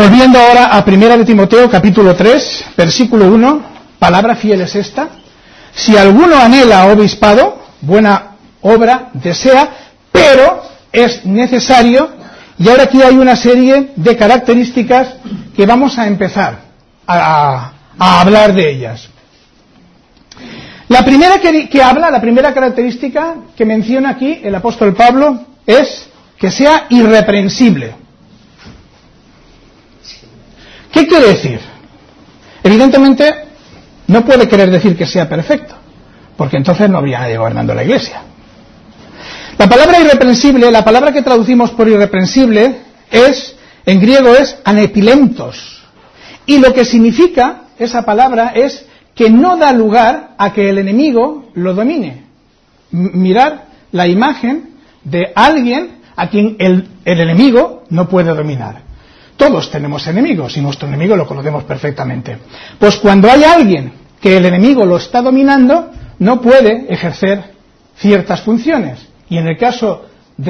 Volviendo ahora a 1 de Timoteo, capítulo 3, versículo 1, palabra fiel es esta: si alguno anhela obispado, buena obra desea, pero es necesario. Y ahora aquí hay una serie de características que vamos a empezar a hablar de ellas. La primera la primera característica que menciona aquí el apóstol Pablo es que sea irreprensible. ¿Qué quiere decir? Evidentemente no puede querer decir que sea perfecto, porque entonces no habría nadie gobernando la Iglesia. La palabra irreprensible, la palabra que traducimos por irreprensible en griego es anepilentos, y lo que significa esa palabra es que no da lugar a que el enemigo lo domine. Mirad la imagen de alguien a quien el enemigo no puede dominar. Todos tenemos enemigos y nuestro enemigo lo conocemos perfectamente. Pues cuando hay alguien que el enemigo lo está dominando, no puede ejercer ciertas funciones. Y en el caso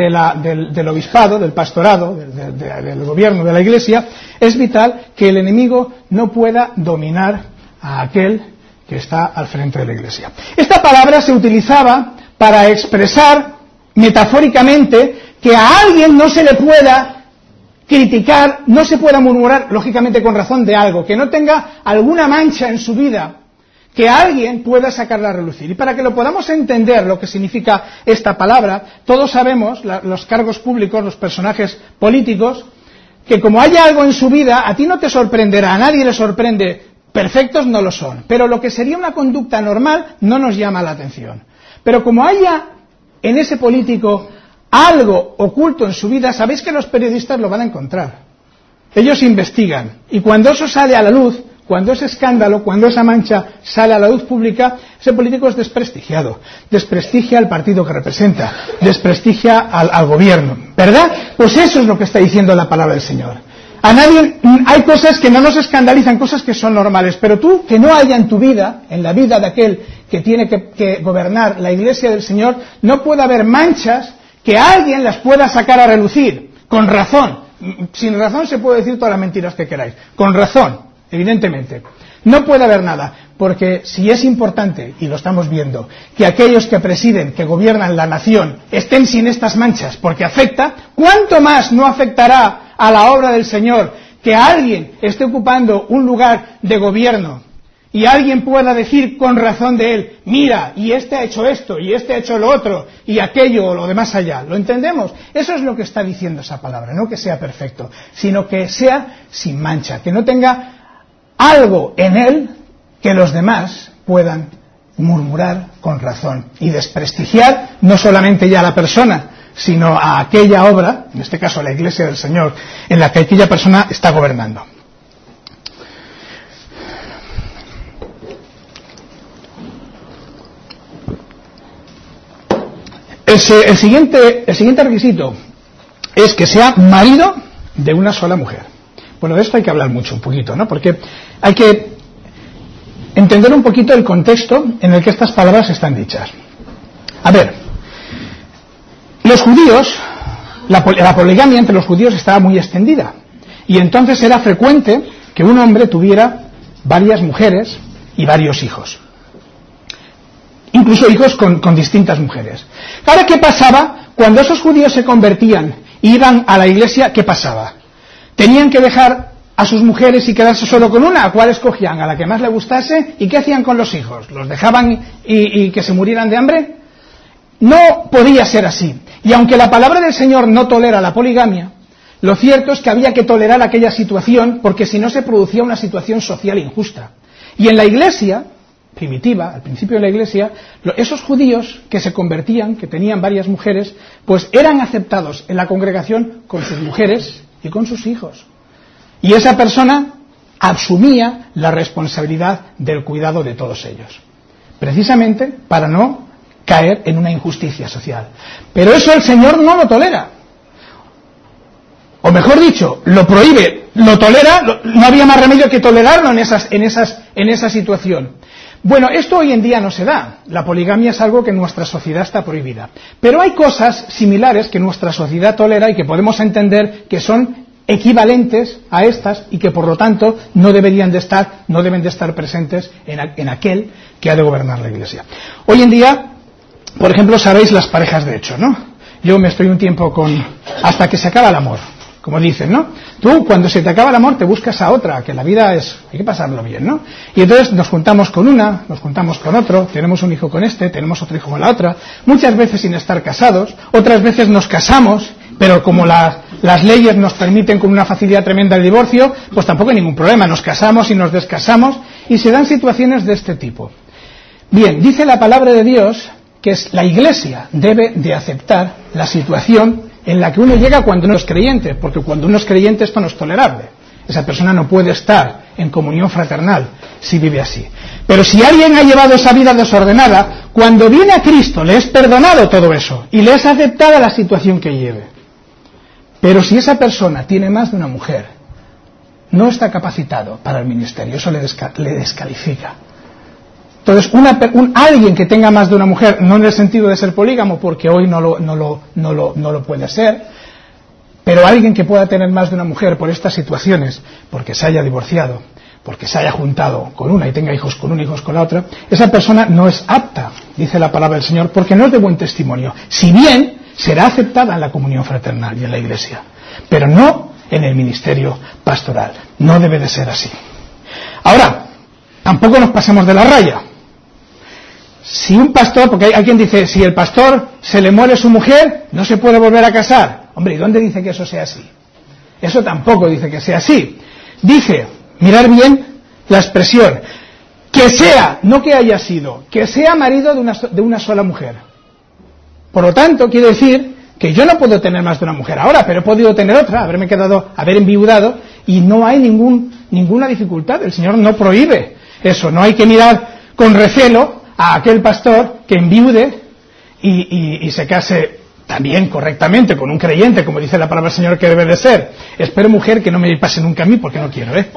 del obispado, del pastorado, del gobierno de la Iglesia, es vital que el enemigo no pueda dominar a aquel que está al frente de la Iglesia. Esta palabra se utilizaba para expresar metafóricamente que a alguien no se le pueda criticar, no se pueda murmurar, lógicamente con razón de algo, que no tenga alguna mancha en su vida, que alguien pueda sacarla a relucir. Y para que lo podamos entender lo que significa esta palabra, todos sabemos, los cargos públicos, los personajes políticos, que como haya algo en su vida, a ti no te sorprenderá, a nadie le sorprende, perfectos no lo son, pero lo que sería una conducta normal no nos llama la atención. Pero como haya en ese político algo oculto en su vida, sabéis que los periodistas lo van a encontrar. Ellos investigan, y cuando eso sale a la luz, cuando ese escándalo, cuando esa mancha sale a la luz pública, ese político es desprestigiado, desprestigia al partido que representa, desprestigia al gobierno, ¿verdad? Pues eso es lo que está diciendo la palabra del Señor. A nadie, hay cosas que no nos escandalizan, cosas que son normales, pero tú, que no haya en tu vida, en la vida de aquel que tiene que gobernar la Iglesia del Señor, no puede haber manchas que alguien las pueda sacar a relucir, con razón. Sin razón se puede decir todas las mentiras que queráis, con razón, evidentemente. No puede haber nada, porque si es importante, y lo estamos viendo, que aquellos que presiden, que gobiernan la nación, estén sin estas manchas, porque afecta, ¿cuánto más no afectará a la obra del Señor que alguien esté ocupando un lugar de gobierno y alguien pueda decir con razón de él, mira, y este ha hecho esto, y este ha hecho lo otro, y aquello o lo demás allá? ¿Lo entendemos? Eso es lo que está diciendo esa palabra, no que sea perfecto, sino que sea sin mancha, que no tenga algo en él que los demás puedan murmurar con razón y desprestigiar no solamente ya a la persona, sino a aquella obra, en este caso a la Iglesia del Señor, en la que aquella persona está gobernando. El siguiente requisito es que sea marido de una sola mujer. Bueno, de esto hay que hablar mucho, un poquito, ¿no? Porque hay que entender un poquito el contexto en el que estas palabras están dichas. A ver, los judíos, la poligamia entre los judíos estaba muy extendida, y entonces era frecuente que un hombre tuviera varias mujeres y varios hijos. Incluso hijos con distintas mujeres. Ahora, ¿qué pasaba? Cuando esos judíos se convertían e iban a la iglesia, ¿qué pasaba? ¿Tenían que dejar a sus mujeres y quedarse solo con una? ¿A cuál escogían? ¿A la que más le gustase? ¿Y qué hacían con los hijos? ¿Los dejaban y que se murieran de hambre? No podía ser así. Y aunque la palabra del Señor no tolera la poligamia, lo cierto es que había que tolerar aquella situación, porque si no se producía una situación social injusta. Y en la iglesia primitiva, al principio de la Iglesia, esos judíos que se convertían, que tenían varias mujeres, pues eran aceptados en la congregación con sus mujeres y con sus hijos. Y esa persona asumía la responsabilidad del cuidado de todos ellos, precisamente para no caer en una injusticia social. Pero eso el Señor no lo tolera. O mejor dicho, lo prohíbe, lo tolera, no había más remedio que tolerarlo en esa situación. Bueno, esto hoy en día no se da. La poligamia es algo que en nuestra sociedad está prohibida. Pero hay cosas similares que nuestra sociedad tolera y que podemos entender que son equivalentes a estas y que por lo tanto no deben de estar presentes en aquel que ha de gobernar la Iglesia. Hoy en día, por ejemplo, sabéis las parejas de hecho, ¿no? Yo me estoy un tiempo hasta que se acaba el amor, como dicen, ¿no? Tú, cuando se te acaba el amor, te buscas a otra, que la vida hay que pasarlo bien, ¿no? Y entonces nos juntamos con una, nos juntamos con otro, tenemos un hijo con este, tenemos otro hijo con la otra, muchas veces sin estar casados, otras veces nos casamos, pero como las leyes nos permiten con una facilidad tremenda el divorcio, pues tampoco hay ningún problema, nos casamos y nos descasamos, y se dan situaciones de este tipo. Bien, dice la palabra de Dios que la Iglesia debe de aceptar la situación en la que uno llega cuando uno es creyente, porque cuando uno es creyente esto no es tolerable. Esa persona no puede estar en comunión fraternal si vive así. Pero si alguien ha llevado esa vida desordenada, cuando viene a Cristo le es perdonado todo eso y le es aceptada la situación que lleve. Pero si esa persona tiene más de una mujer, no está capacitado para el ministerio, eso le descalifica. Entonces, alguien que tenga más de una mujer, no en el sentido de ser polígamo, porque hoy no lo puede ser, pero alguien que pueda tener más de una mujer por estas situaciones, porque se haya divorciado, porque se haya juntado con una y tenga hijos con una y hijos con la otra, esa persona no es apta, dice la palabra del Señor, porque no es de buen testimonio. Si bien será aceptada en la comunión fraternal y en la Iglesia, pero no en el ministerio pastoral. No debe de ser así. Ahora, tampoco nos pasemos de la raya. Si un pastor, porque hay quien dice, si el pastor se le muere su mujer, no se puede volver a casar. Hombre, ¿y dónde dice que eso sea así? Eso tampoco dice que sea así. Dice, mirar bien la expresión, que sea, no que haya sido, que sea marido de una sola mujer. Por lo tanto, quiere decir que yo no puedo tener más de una mujer ahora, pero he podido tener otra, haber enviudado, y no hay ninguna dificultad. El Señor no prohíbe eso, no hay que mirar con recelo a aquel pastor que enviude y se case también correctamente con un creyente, como dice la palabra del Señor que debe de ser. Espero, mujer, que no me pase nunca a mí, porque no quiero, ¿eh?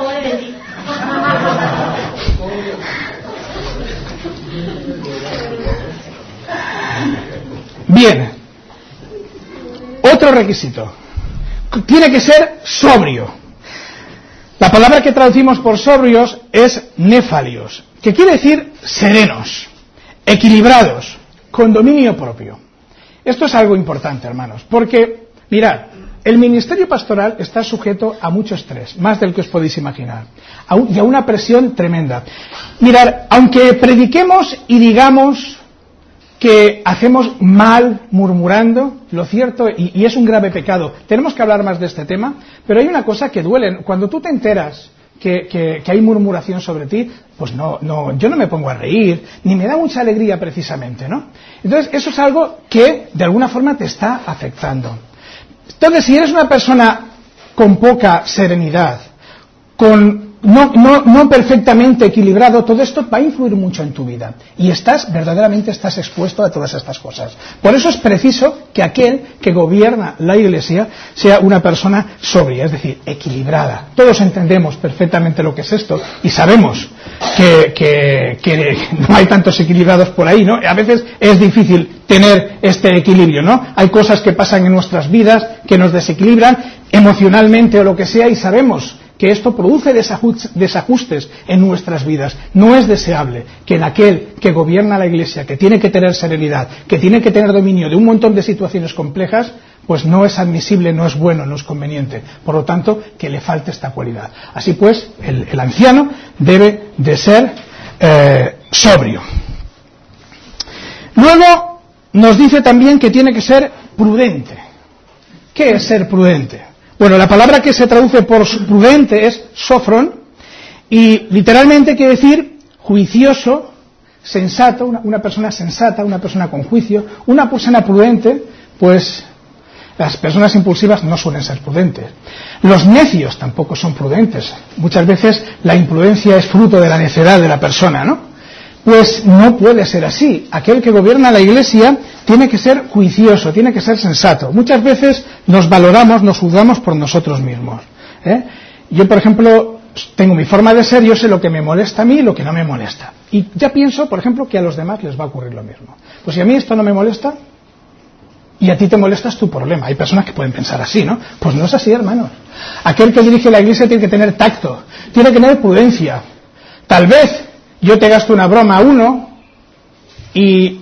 Bien, otro requisito, tiene que ser sobrio. La palabra que traducimos por sobrios es néfalios, que quiere decir serenos, equilibrados, con dominio propio. Esto es algo importante, hermanos, porque, mirad, el ministerio pastoral está sujeto a mucho estrés, más del que os podéis imaginar, y a una presión tremenda. Mirad, aunque prediquemos y digamos que hacemos mal murmurando, lo cierto, y es un grave pecado, tenemos que hablar más de este tema, pero hay una cosa que duele. Cuando tú te enteras que hay murmuración sobre ti, pues yo no me pongo a reír, ni me da mucha alegría precisamente, ¿no? Entonces, eso es algo que de alguna forma te está afectando. Entonces, si eres una persona con poca serenidad, no perfectamente equilibrado, todo esto va a influir mucho en tu vida y verdaderamente estás expuesto a todas estas cosas. Por eso es preciso que aquel que gobierna la Iglesia sea una persona sobria, es decir, equilibrada. Todos entendemos perfectamente lo que es esto y sabemos que no hay tantos equilibrados por ahí, ¿no? A veces es difícil tener este equilibrio, ¿no? Hay cosas que pasan en nuestras vidas que nos desequilibran emocionalmente o lo que sea, y sabemos que esto produce desajustes en nuestras vidas. No es deseable que en aquel que gobierna la Iglesia, que tiene que tener serenidad, que tiene que tener dominio de un montón de situaciones complejas, pues no es admisible, no es bueno, no es conveniente. Por lo tanto, que le falte esta cualidad. Así pues, el anciano debe de ser sobrio. Luego nos dice también que tiene que ser prudente. ¿Qué es ser prudente? Bueno, la palabra que se traduce por prudente es sofron, y literalmente quiere decir juicioso, sensato, una persona sensata, una persona con juicio. Una persona prudente, pues las personas impulsivas no suelen ser prudentes. Los necios tampoco son prudentes. Muchas veces la imprudencia es fruto de la necedad de la persona, ¿no? Pues no puede ser así. Aquel que gobierna la Iglesia tiene que ser juicioso, tiene que ser sensato. Muchas veces nos valoramos, nos juzgamos por nosotros mismos, ¿eh? Yo, por ejemplo, tengo mi forma de ser, yo sé lo que me molesta a mí y lo que no me molesta. Y ya pienso, por ejemplo, que a los demás les va a ocurrir lo mismo. Pues si a mí esto no me molesta, y a ti te molesta es tu problema. Hay personas que pueden pensar así, ¿no? Pues no es así, hermanos. Aquel que dirige la iglesia tiene que tener tacto, tiene que tener prudencia. Tal vez yo te gasto una broma a uno y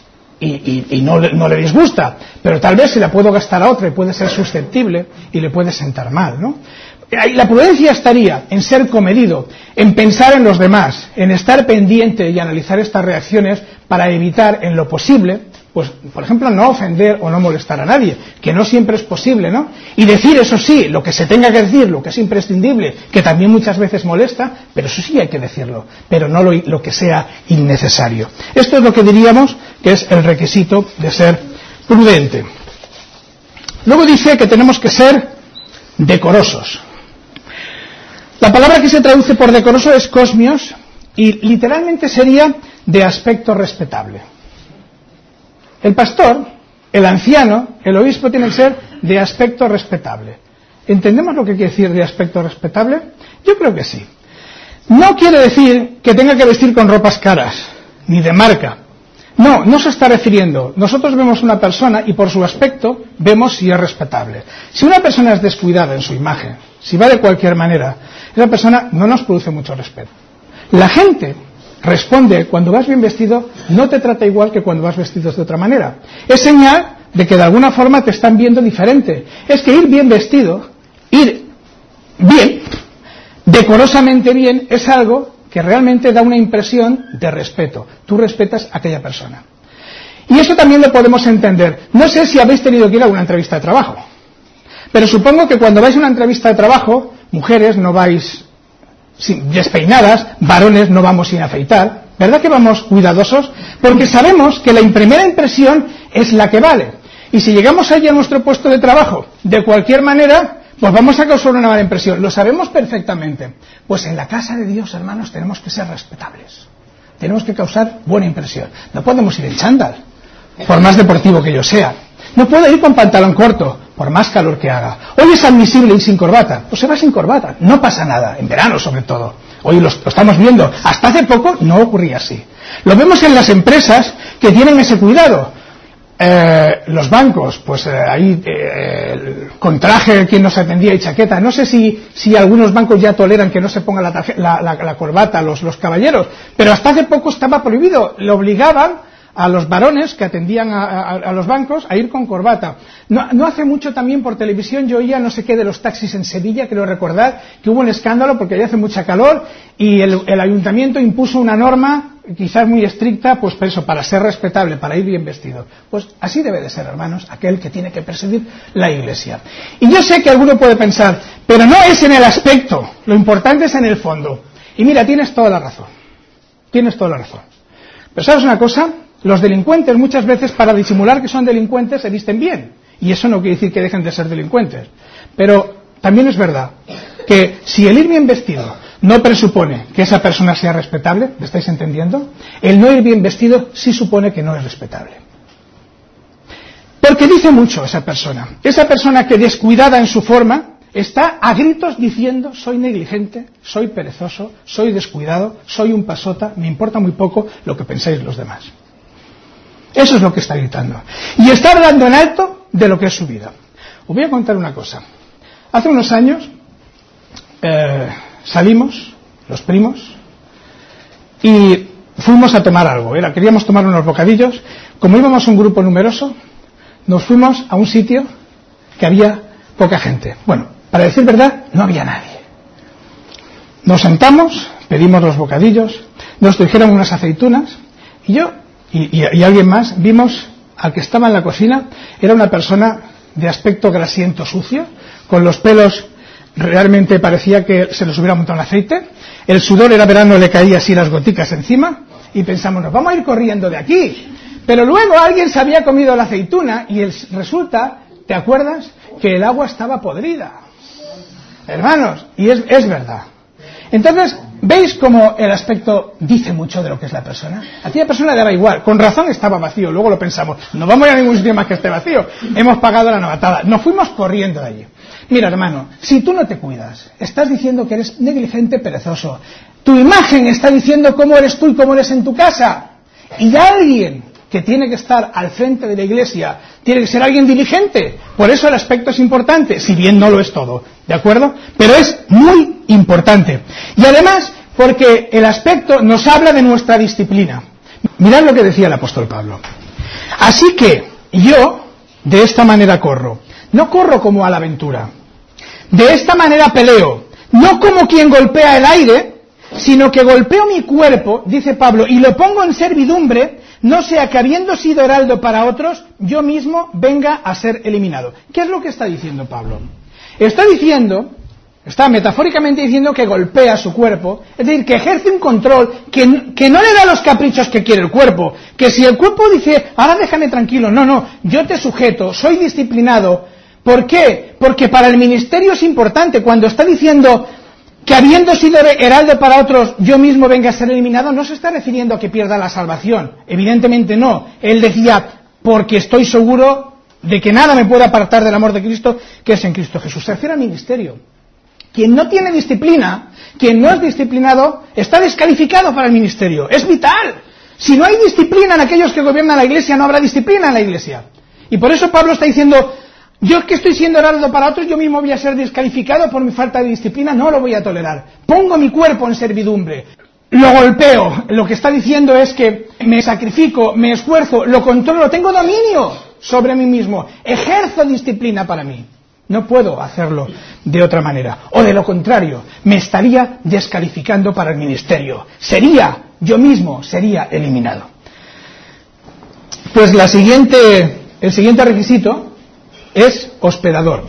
no le disgusta, pero tal vez se la puedo gastar a otro y puede ser susceptible y le puede sentar mal, ¿no? La prudencia estaría en ser comedido, en pensar en los demás, en estar pendiente y analizar estas reacciones para evitar en lo posible, pues, por ejemplo, no ofender o no molestar a nadie, que no siempre es posible, ¿no? Y decir, eso sí, lo que se tenga que decir, lo que es imprescindible, que también muchas veces molesta, pero eso sí hay que decirlo, pero no lo que sea innecesario. Esto es lo que diríamos que es el requisito de ser prudente. Luego dice que tenemos que ser decorosos. La palabra que se traduce por decoroso es cosmios y literalmente sería de aspecto respetable. El pastor, el anciano, el obispo tiene que ser de aspecto respetable. ¿Entendemos lo que quiere decir de aspecto respetable? Yo creo que sí. No quiere decir que tenga que vestir con ropas caras, ni de marca. No se está refiriendo. Nosotros vemos una persona y por su aspecto vemos si es respetable. Si una persona es descuidada en su imagen, si va de cualquier manera, esa persona no nos produce mucho respeto. La gente responde, cuando vas bien vestido, no te trata igual que cuando vas vestido de otra manera. Es señal de que de alguna forma te están viendo diferente. Es que ir bien vestido, ir bien, decorosamente bien, es algo que realmente da una impresión de respeto. Tú respetas a aquella persona. Y eso también lo podemos entender. No sé si habéis tenido que ir a una entrevista de trabajo, pero supongo que cuando vais a una entrevista de trabajo, mujeres no vais despeinadas, varones no vamos sin afeitar, ¿verdad que vamos cuidadosos? Porque sabemos que la primera impresión es la que vale. Y si llegamos allí a nuestro puesto de trabajo, de cualquier manera, pues vamos a causar una mala impresión. Lo sabemos perfectamente. Pues en la casa de Dios, hermanos, tenemos que ser respetables. Tenemos que causar buena impresión. No podemos ir en chándal, por más deportivo que yo sea. No puedo ir con pantalón corto, por más calor que haga. Hoy es admisible ir sin corbata. Pues se va sin corbata. No pasa nada. En verano, sobre todo. Hoy lo estamos viendo. Hasta hace poco no ocurría así. Lo vemos en las empresas que tienen ese cuidado. Los bancos, pues ahí con traje quien nos atendía y chaqueta. No sé si algunos bancos ya toleran que no se ponga la corbata los caballeros, pero hasta hace poco estaba prohibido. Le obligaban a los varones que atendían a los bancos a ir con corbata. No hace mucho también por televisión yo oía no sé qué de los taxis en Sevilla, creo recordar, que hubo un escándalo porque allá hace mucha calor y el ayuntamiento impuso una norma quizás muy estricta, pues eso, para ser respetable, para ir bien vestido. Pues así debe de ser, hermanos, aquel que tiene que presidir la iglesia. Y yo sé que alguno puede pensar, pero no es en el aspecto, lo importante es en el fondo. Y mira, tienes toda la razón. Tienes toda la razón. Pero ¿sabes una cosa? Los delincuentes muchas veces para disimular que son delincuentes se visten bien. Y eso no quiere decir que dejen de ser delincuentes. Pero también es verdad que si el ir bien vestido no presupone que esa persona sea respetable, ¿me estáis entendiendo? El no ir bien vestido sí supone que no es respetable. Porque dice mucho esa persona que descuidada en su forma está a gritos diciendo soy negligente, soy perezoso, soy descuidado, soy un pasota, me importa muy poco lo que pensáis los demás. Eso es lo que está gritando. Y está hablando en alto de lo que es su vida. Os voy a contar una cosa. Hace unos años salimos, los primos, y fuimos a tomar algo. Queríamos tomar unos bocadillos. Como íbamos un grupo numeroso, nos fuimos a un sitio que había poca gente. Bueno, para decir verdad, no había nadie. Nos sentamos, pedimos los bocadillos, nos trajeron unas aceitunas, y yo y alguien más vimos al que estaba en la cocina. Era una persona de aspecto grasiento, sucio, con los pelos realmente parecía que se les hubiera montado en aceite, el sudor era verano, le caía así las goticas encima, y pensamos, nos vamos a ir corriendo de aquí. Pero luego alguien se había comido la aceituna y resulta, ¿te acuerdas? Que el agua estaba podrida. Hermanos, y es verdad. Entonces, ¿veis cómo el aspecto dice mucho de lo que es la persona? A aquella persona le daba igual, con razón estaba vacío, luego lo pensamos, no vamos a ir a ningún sitio más que esté vacío, hemos pagado la novatada, nos fuimos corriendo de allí. Mira, hermano, si tú no te cuidas, estás diciendo que eres negligente, perezoso, tu imagen está diciendo cómo eres tú y cómo eres en tu casa, y alguien que tiene que estar al frente de la Iglesia tiene que ser alguien diligente. Por eso el aspecto es importante, si bien no lo es todo, ¿de acuerdo? Pero es muy importante. Y además, porque el aspecto nos habla de nuestra disciplina. Mirad lo que decía el apóstol Pablo. Así que yo de esta manera corro. No corro como a la aventura. De esta manera peleo. No como quien golpea el aire, sino que golpeo mi cuerpo, dice Pablo, y lo pongo en servidumbre, no sea que habiendo sido heraldo para otros, yo mismo venga a ser eliminado. ¿Qué es lo que está diciendo Pablo? Está metafóricamente diciendo que golpea su cuerpo, es decir, que ejerce un control, que no le da los caprichos que quiere el cuerpo, que si el cuerpo dice, ahora déjame tranquilo, no, yo te sujeto, soy disciplinado. ¿Por qué? Porque para el ministerio es importante, cuando está diciendo que habiendo sido heraldo para otros, yo mismo venga a ser eliminado, no se está refiriendo a que pierda la salvación, evidentemente no. Él decía, porque estoy seguro de que nada me puede apartar del amor de Cristo, que es en Cristo Jesús. Se refiere al ministerio. Quien no tiene disciplina, quien no es disciplinado, está descalificado para el ministerio. Es vital. Si no hay disciplina en aquellos que gobiernan la Iglesia, no habrá disciplina en la Iglesia. Y por eso Pablo está diciendo, yo que estoy siendo heraldo para otros, yo mismo voy a ser descalificado por mi falta de disciplina, no lo voy a tolerar. Pongo mi cuerpo en servidumbre, lo golpeo. Lo que está diciendo es que me sacrifico, me esfuerzo, lo controlo, tengo dominio sobre mí mismo, ejerzo disciplina para mí. No puedo hacerlo de otra manera. O de lo contrario, me estaría descalificando para el ministerio. Yo mismo sería eliminado. Pues el siguiente requisito es hospedador.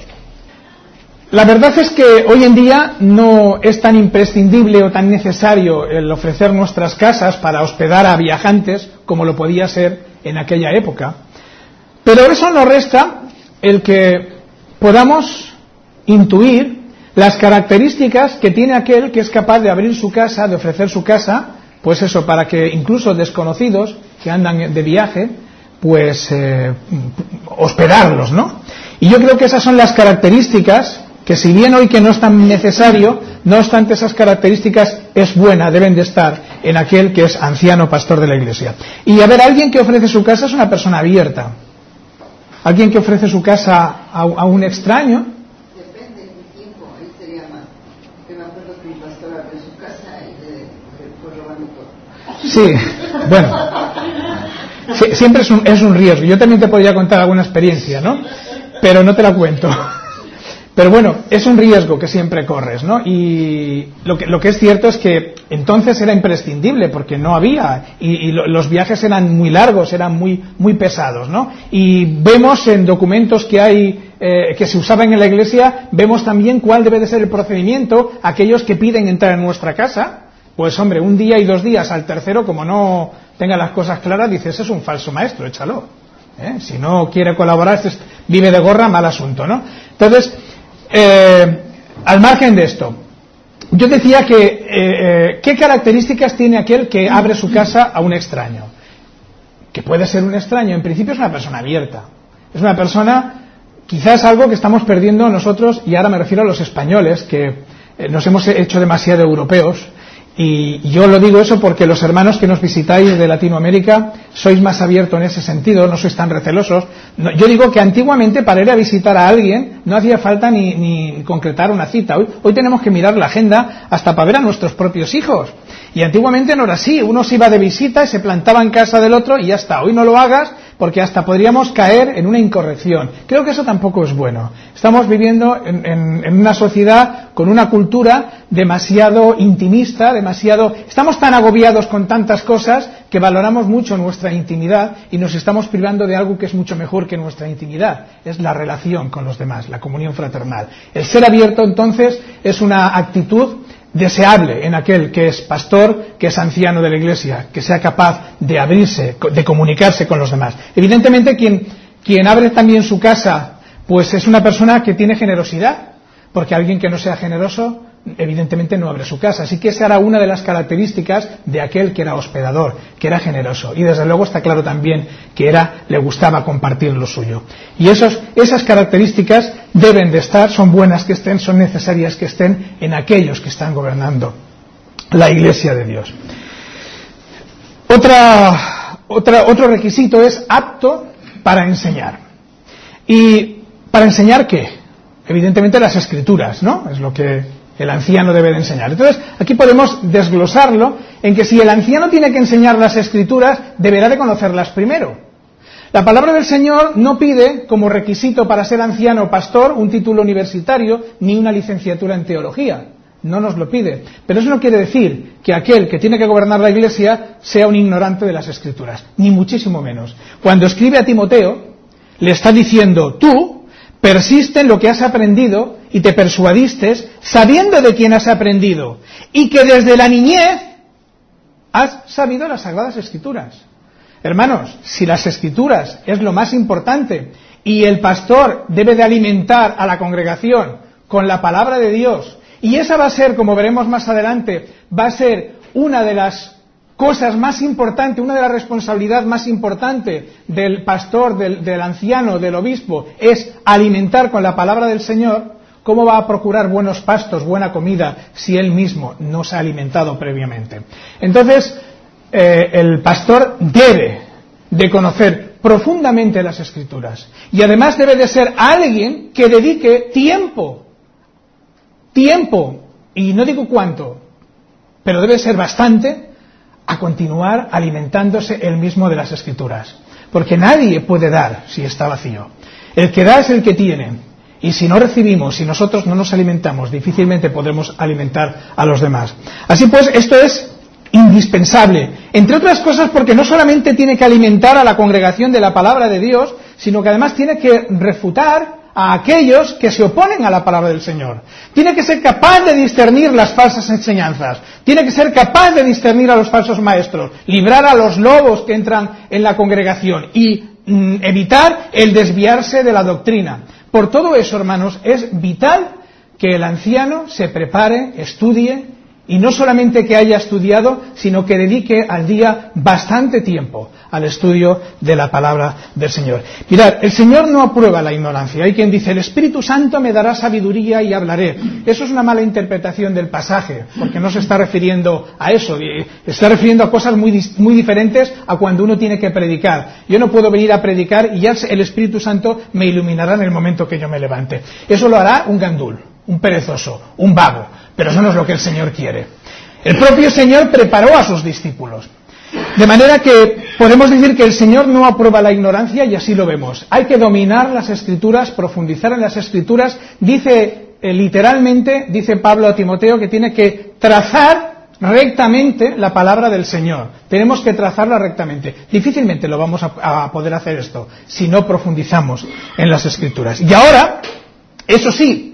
La verdad es que hoy en día no es tan imprescindible o tan necesario el ofrecer nuestras casas para hospedar a viajantes como lo podía ser en aquella época. Pero eso no resta el que podamos intuir las características que tiene aquel que es capaz de abrir su casa, de ofrecer su casa, pues eso, para que incluso desconocidos que andan de viaje, pues hospedarlos, ¿no? Y yo creo que esas son las características que, si bien hoy que no es tan necesario, no obstante esas características deben de estar en aquel que es anciano pastor de la Iglesia. Y a ver, alguien que ofrece su casa es una persona abierta. Alguien que ofrece su casa a un extraño. Depende de mi tiempo, ahí sería más. Yo me acuerdo que mi pastor abrió su casa y fue robando todo. Sí, bueno. Sí, siempre es un riesgo. Yo también te podría contar alguna experiencia, ¿no? Pero no te la cuento. Pero bueno, es un riesgo que siempre corres, ¿no? Y lo que es cierto es que entonces era imprescindible porque no había, y los viajes eran muy largos, eran muy pesados, ¿no? Y vemos en documentos que hay que se usaban en la Iglesia, vemos también cuál debe de ser el procedimiento. Aquellos que piden entrar en nuestra casa, pues hombre, 1 día y 2 días, al tercero, como no tenga las cosas claras, dices, es un falso maestro, échalo. Si no quiere colaborar, vive de gorra, mal asunto, ¿no? Entonces, al margen de esto, yo decía que ¿qué características tiene aquel que abre su casa a un extraño? Que puede ser un extraño, en principio es una persona abierta, es una persona, quizás algo que estamos perdiendo nosotros, y ahora me refiero a los españoles, que nos hemos hecho demasiado europeos. Y yo lo digo eso porque los hermanos que nos visitáis de Latinoamérica sois más abiertos en ese sentido, no sois tan recelosos. Yo digo que antiguamente para ir a visitar a alguien no hacía falta ni concretar una cita. Hoy tenemos que mirar la agenda hasta para ver a nuestros propios hijos. Y antiguamente no era así, uno se iba de visita y se plantaba en casa del otro y ya está. Hoy no lo hagas porque hasta podríamos caer en una incorrección. Creo que eso tampoco es bueno. Estamos viviendo en una sociedad con una cultura demasiado intimista, estamos tan agobiados con tantas cosas que valoramos mucho nuestra intimidad y nos estamos privando de algo que es mucho mejor que nuestra intimidad. Es la relación con los demás, la comunión fraternal. El ser abierto, entonces, es una actitud deseable en aquel que es pastor, que es anciano de la Iglesia, que sea capaz de abrirse, de comunicarse con los demás. Evidentemente, quien abre también su casa, pues es una persona que tiene generosidad, porque alguien que no sea generoso, evidentemente no abre su casa. Así que esa era una de las características de aquel que era hospedador, que era generoso. Y desde luego está claro también que le gustaba compartir lo suyo. Y esas características deben de estar, son buenas que estén, son necesarias que estén en aquellos que están gobernando la Iglesia de Dios. Otro requisito es apto para enseñar. ¿Y para enseñar qué? Evidentemente las Escrituras, ¿no? Es lo que el anciano debe de enseñar. Entonces, aquí podemos desglosarlo en que si el anciano tiene que enseñar las Escrituras, deberá de conocerlas primero. La palabra del Señor no pide como requisito para ser anciano o pastor un título universitario ni una licenciatura en teología. No nos lo pide. Pero eso no quiere decir que aquel que tiene que gobernar la Iglesia sea un ignorante de las Escrituras, ni muchísimo menos. Cuando escribe a Timoteo, le está diciendo, tú persiste en lo que has aprendido y te persuadiste sabiendo de quién has aprendido y que desde la niñez has sabido las Sagradas Escrituras. Hermanos, si las Escrituras es lo más importante y el pastor debe de alimentar a la congregación con la palabra de Dios, y esa va a ser, como veremos más adelante, va a ser una de las cosas más importantes, una de las responsabilidades más importantes del pastor, del anciano, del obispo, es alimentar con la palabra del Señor. ¿Cómo va a procurar buenos pastos, buena comida, si él mismo no se ha alimentado previamente? Entonces, el pastor debe de conocer profundamente las Escrituras y además debe de ser alguien que dedique tiempo, y no digo cuánto, pero debe ser bastante, a continuar alimentándose él mismo de las Escrituras. Porque nadie puede dar si está vacío. El que da es el que tiene. Y si no recibimos, si nosotros no nos alimentamos, difícilmente podremos alimentar a los demás. Así pues, esto es indispensable. Entre otras cosas porque no solamente tiene que alimentar a la congregación de la palabra de Dios, sino que además tiene que refutar a aquellos que se oponen a la palabra del Señor. Tiene que ser capaz de discernir las falsas enseñanzas. Tiene que ser capaz de discernir a los falsos maestros, librar a los lobos que entran en la congregación y evitar el desviarse de la doctrina. Por todo eso, hermanos, es vital que el anciano se prepare, estudie, y no solamente que haya estudiado, sino que dedique al día bastante tiempo al estudio de la palabra del Señor. Mirad, el Señor no aprueba la ignorancia. Hay quien dice, el Espíritu Santo me dará sabiduría y hablaré. Eso es una mala interpretación del pasaje, porque no se está refiriendo a eso. Se está refiriendo a cosas muy diferentes a cuando uno tiene que predicar. Yo no puedo venir a predicar y ya el Espíritu Santo me iluminará en el momento que yo me levante. Eso lo hará un gandul, un perezoso, un vago. Pero eso no es lo que el Señor quiere. El propio Señor preparó a sus discípulos. De manera que podemos decir que el Señor no aprueba la ignorancia y así lo vemos. Hay que dominar las Escrituras, profundizar en las Escrituras. Literalmente, dice Pablo a Timoteo que tiene que trazar rectamente la palabra del Señor. Tenemos que trazarla rectamente. Difícilmente lo vamos a poder hacer esto si no profundizamos en las Escrituras. Y ahora, eso sí,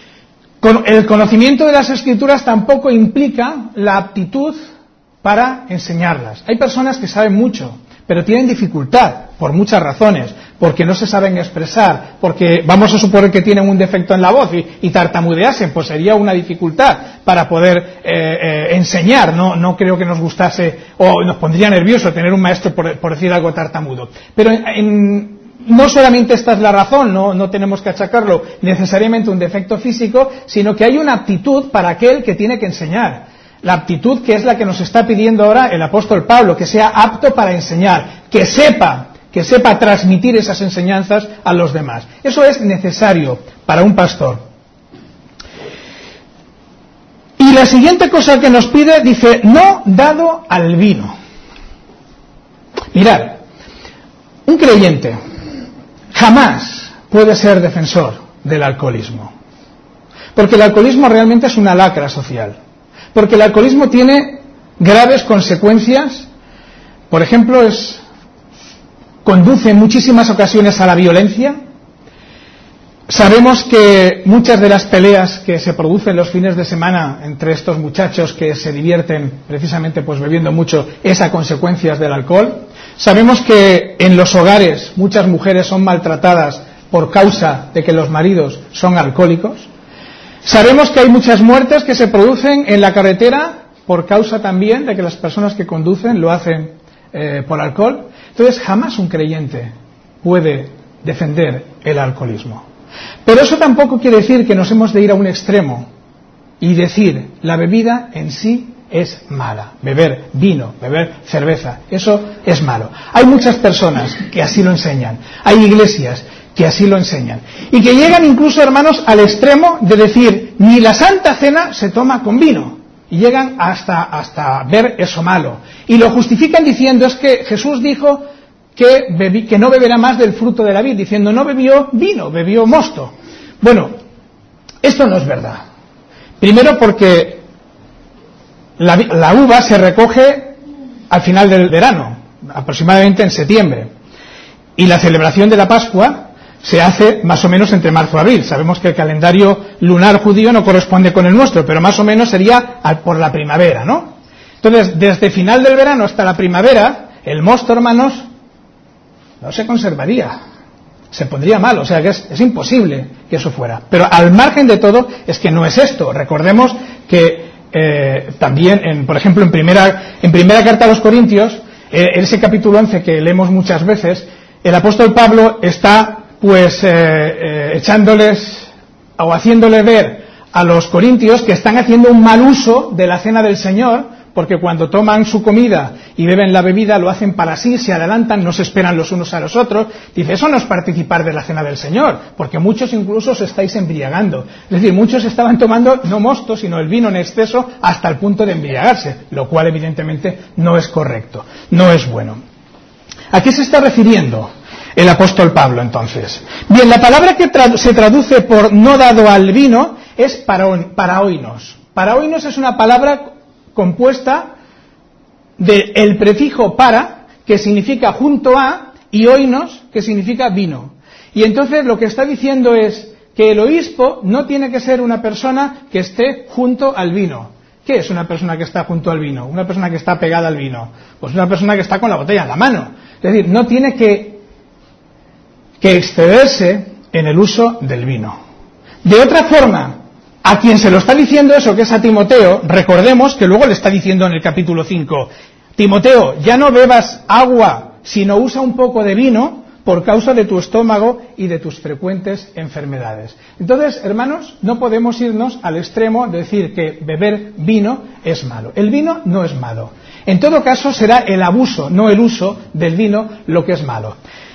el conocimiento de las Escrituras tampoco implica la aptitud para enseñarlas. Hay personas que saben mucho, pero tienen dificultad por muchas razones, porque no se saben expresar, porque vamos a suponer que tienen un defecto en la voz y tartamudeasen, pues sería una dificultad para poder enseñar. No creo que nos gustase o nos pondría nervioso tener un maestro por decir algo tartamudo. Pero no solamente esta es la razón, no tenemos que achacarlo necesariamente un defecto físico, sino que hay una aptitud para aquel que tiene que enseñar. La aptitud que es la que nos está pidiendo ahora el apóstol Pablo, que sea apto para enseñar, que sepa transmitir esas enseñanzas a los demás. Eso es necesario para un pastor. Y la siguiente cosa que nos pide, dice, no dado al vino. Mirad, un creyente jamás puede ser defensor del alcoholismo, porque el alcoholismo realmente es una lacra social, porque el alcoholismo tiene graves consecuencias. Por ejemplo, conduce en muchísimas ocasiones a la violencia. Sabemos que muchas de las peleas que se producen los fines de semana entre estos muchachos que se divierten precisamente pues bebiendo mucho es a consecuencias del alcohol. Sabemos que en los hogares muchas mujeres son maltratadas por causa de que los maridos son alcohólicos. Sabemos que hay muchas muertes que se producen en la carretera por causa también de que las personas que conducen lo hacen por alcohol. Entonces jamás un creyente puede defender el alcoholismo. Pero eso tampoco quiere decir que nos hemos de ir a un extremo y decir la bebida en sí es mala. Beber vino, beber cerveza, eso es malo. Hay muchas personas que así lo enseñan. Hay iglesias que así lo enseñan. Y que llegan incluso, hermanos, al extremo de decir, ni la Santa Cena se toma con vino. Y llegan hasta ver eso malo. Y lo justifican diciendo, es que Jesús dijo que no beberá más del fruto de la vid, diciendo, no bebió vino, bebió mosto. Bueno, esto no es verdad. Primero porque la uva se recoge al final del verano, aproximadamente en septiembre. Y la celebración de la Pascua se hace más o menos entre marzo y abril. Sabemos que el calendario lunar judío no corresponde con el nuestro, pero más o menos sería por la primavera, ¿no? Entonces, desde final del verano hasta la primavera, el mosto, hermanos, no se conservaría. Se pondría mal, o sea que es imposible que eso fuera. Pero al margen de todo, es que no es esto. Recordemos que también, por ejemplo, en primera carta a los Corintios, en ese capítulo 11 que leemos muchas veces, el apóstol Pablo está echándoles o haciéndole ver a los corintios que están haciendo un mal uso de la cena del Señor, porque cuando toman su comida y beben la bebida lo hacen para sí, se adelantan, no se esperan los unos a los otros. Dice, eso no es participar de la cena del Señor, porque muchos incluso os estáis embriagando. Es decir, muchos estaban tomando no mosto, sino el vino en exceso hasta el punto de embriagarse, lo cual evidentemente no es correcto, no es bueno. ¿A qué se está refiriendo el apóstol Pablo, entonces? Bien, la palabra que se traduce por no dado al vino es paraoinos. Paraoinos es una palabra compuesta del prefijo para, que significa junto a, y oinos, que significa vino. Y entonces lo que está diciendo es que el obispo no tiene que ser una persona que esté junto al vino. ¿Qué es una persona que está junto al vino? Una persona que está pegada al vino. Pues una persona que está con la botella en la mano. Es decir, no tiene que excederse en el uso del vino. De otra forma, a quien se lo está diciendo eso, que es a Timoteo, recordemos que luego le está diciendo en el capítulo 5, Timoteo, ya no bebas agua, sino usa un poco de vino por causa de tu estómago y de tus frecuentes enfermedades. Entonces, hermanos, no podemos irnos al extremo de decir que beber vino es malo. El vino no es malo. En todo caso, será el abuso, no el uso del vino, lo que es malo.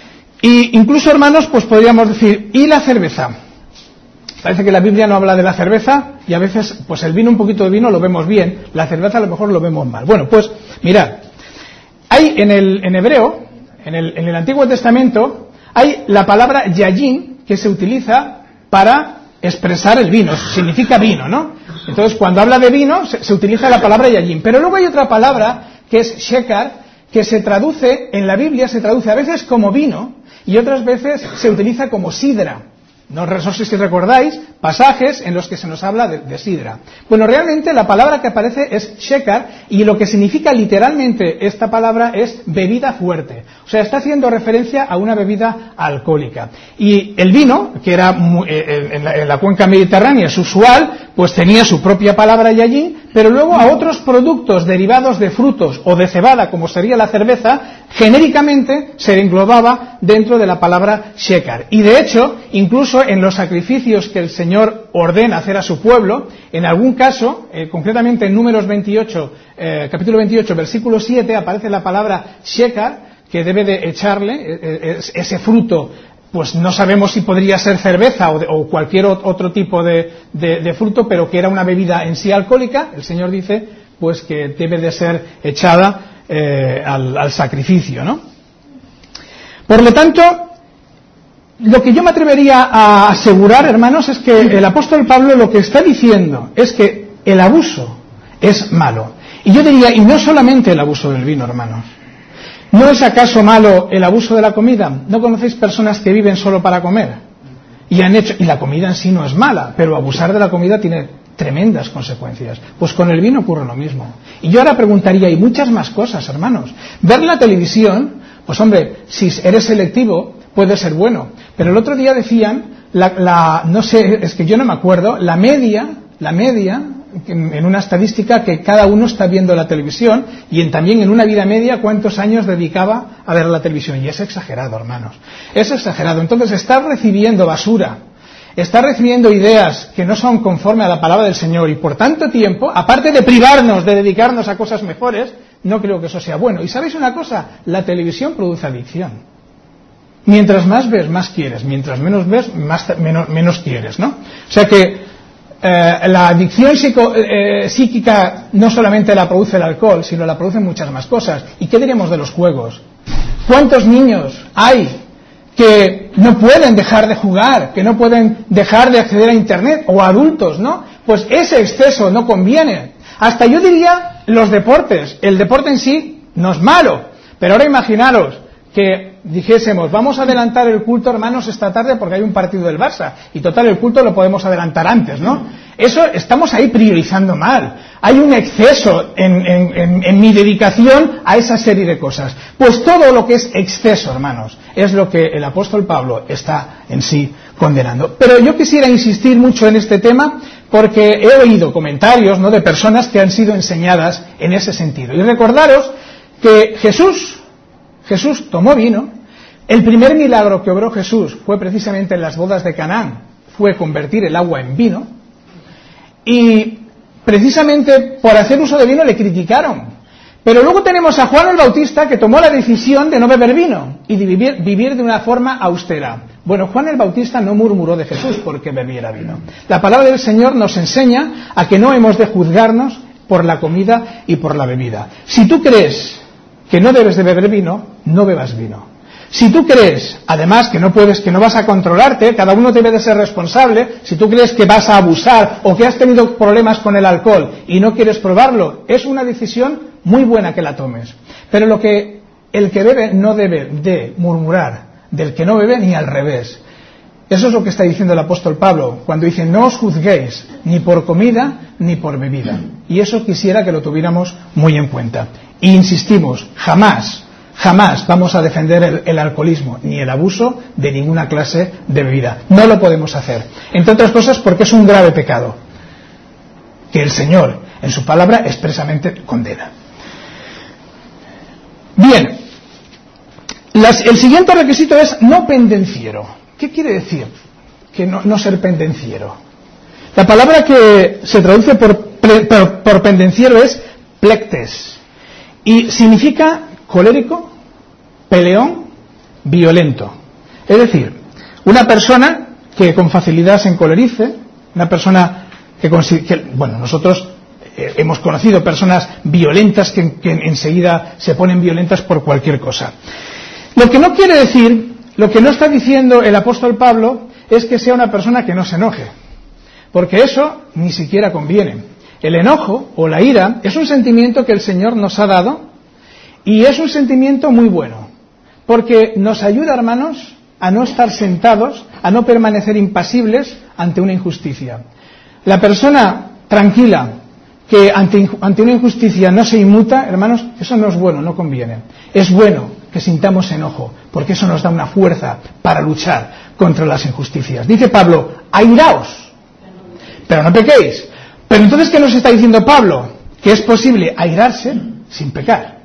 Y incluso, hermanos, pues podríamos decir, ¿y la cerveza? Parece que la Biblia no habla de la cerveza y a veces, pues el vino, un poquito de vino lo vemos bien, la cerveza a lo mejor lo vemos mal. Bueno, pues mirad, hay en hebreo, en el Antiguo Testamento, hay la palabra yayin que se utiliza para expresar el vino, significa vino, ¿no? Entonces, cuando habla de vino, se utiliza la palabra yayin. Pero luego hay otra palabra que es shekar, que se traduce, en la Biblia se traduce a veces como vino y otras veces se utiliza como sidra. No sé si recordáis pasajes en los que se nos habla de sidra. Bueno, realmente la palabra que aparece es shekar y lo que significa literalmente esta palabra es bebida fuerte. O sea, está haciendo referencia a una bebida alcohólica. Y el vino, que era en la cuenca mediterránea es usual, pues tenía su propia palabra yayin, pero luego a otros productos derivados de frutos o de cebada, como sería la cerveza, genéricamente se englobaba dentro de la palabra shekar. Y de hecho, incluso en los sacrificios que el Señor ordena hacer a su pueblo, en algún caso, concretamente en Números 28, capítulo 28, versículo 7, aparece la palabra shekar, que debe de echarle ese fruto. Pues no sabemos si podría ser cerveza o cualquier otro tipo de fruto, pero que era una bebida en sí alcohólica. El Señor dice pues que debe de ser echada al sacrificio, ¿no? Por lo tanto, lo que yo me atrevería a asegurar, hermanos, es que el apóstol Pablo lo que está diciendo es que el abuso es malo. Y yo diría, y no solamente el abuso del vino, hermanos. ¿No es acaso malo el abuso de la comida? ¿No conocéis personas que viven solo para comer? Y la comida en sí no es mala, pero abusar de la comida tiene tremendas consecuencias. Pues con el vino ocurre lo mismo. Y yo ahora preguntaría, y muchas más cosas, hermanos. Ver la televisión, pues hombre, si eres selectivo, puede ser bueno. Pero el otro día decían, no sé, es que yo no me acuerdo, la media, en una estadística que cada uno está viendo la televisión y también en una vida media cuántos años dedicaba a ver la televisión. Y es exagerado, hermanos. Es exagerado. Entonces, estar recibiendo basura está recibiendo ideas que no son conforme a la palabra del Señor y por tanto tiempo, aparte de privarnos de dedicarnos a cosas mejores, no creo que eso sea bueno. Y ¿sabéis una cosa? La televisión produce adicción. Mientras más ves, más quieres. Mientras menos ves, menos quieres, ¿no? O sea que la adicción psíquica no solamente la produce el alcohol, sino la producen muchas más cosas. ¿Y qué diremos de los juegos? ¿Cuántos niños hay que no pueden dejar de jugar, que no pueden dejar de acceder a Internet, o adultos, ¿no? Pues ese exceso no conviene. Hasta yo diría los deportes. El deporte en sí no es malo, pero ahora imaginaros que dijésemos, vamos a adelantar el culto, hermanos, esta tarde porque hay un partido del Barça, y total, el culto lo podemos adelantar antes, ¿no? Eso, estamos ahí priorizando mal. Hay un exceso en mi dedicación a esa serie de cosas. Pues todo lo que es exceso, hermanos, es lo que el apóstol Pablo está en sí condenando. Pero yo quisiera insistir mucho en este tema porque he oído comentarios, ¿no?, de personas que han sido enseñadas en ese sentido. Y recordaros que Jesús tomó vino. El primer milagro que obró Jesús fue precisamente en las bodas de Canaán, fue convertir el agua en vino, y precisamente por hacer uso de vino le criticaron. Pero luego tenemos a Juan el Bautista, que tomó la decisión de no beber vino y de vivir de una forma austera. Bueno, Juan el Bautista no murmuró de Jesús porque bebiera vino. La palabra del Señor nos enseña a que no hemos de juzgarnos por la comida y por la bebida. Si tú crees que no debes de beber vino, no bebas vino. Si tú crees, además, que no vas a controlarte, cada uno debe de ser responsable. Si tú crees que vas a abusar o que has tenido problemas con el alcohol y no quieres probarlo, es una decisión muy buena que la tomes. Pero el que bebe no debe de murmurar del que no bebe, ni al revés. Eso es lo que está diciendo el apóstol Pablo cuando dice, no os juzguéis ni por comida ni por bebida. Y eso quisiera que lo tuviéramos muy en cuenta. Y insistimos, jamás vamos a defender el alcoholismo ni el abuso de ninguna clase de bebida. No lo podemos hacer. Entre otras cosas porque es un grave pecado que el Señor en su palabra expresamente condena. Bien, el siguiente requisito es no pendenciero. ¿Qué quiere decir que no ser pendenciero? La palabra que se traduce por pendenciero es plectes y significa colérico, peleón, violento. Es decir, una persona que con facilidad se encolerice, una persona nosotros hemos conocido personas violentas que enseguida se ponen violentas por cualquier cosa. Lo que no quiere decir, lo que no está diciendo el apóstol Pablo es que sea una persona que no se enoje, porque eso ni siquiera conviene. El enojo o la ira es un sentimiento que el Señor nos ha dado y es un sentimiento muy bueno, porque nos ayuda, hermanos, a no estar sentados, a no permanecer impasibles ante una injusticia. La persona tranquila que ante una injusticia no se inmuta, hermanos, eso no es bueno, no conviene. Es bueno que sintamos enojo, porque eso nos da una fuerza para luchar contra las injusticias. Dice Pablo, airaos, pero no pequéis. Pero entonces, ¿qué nos está diciendo Pablo? Que es posible airarse sin pecar.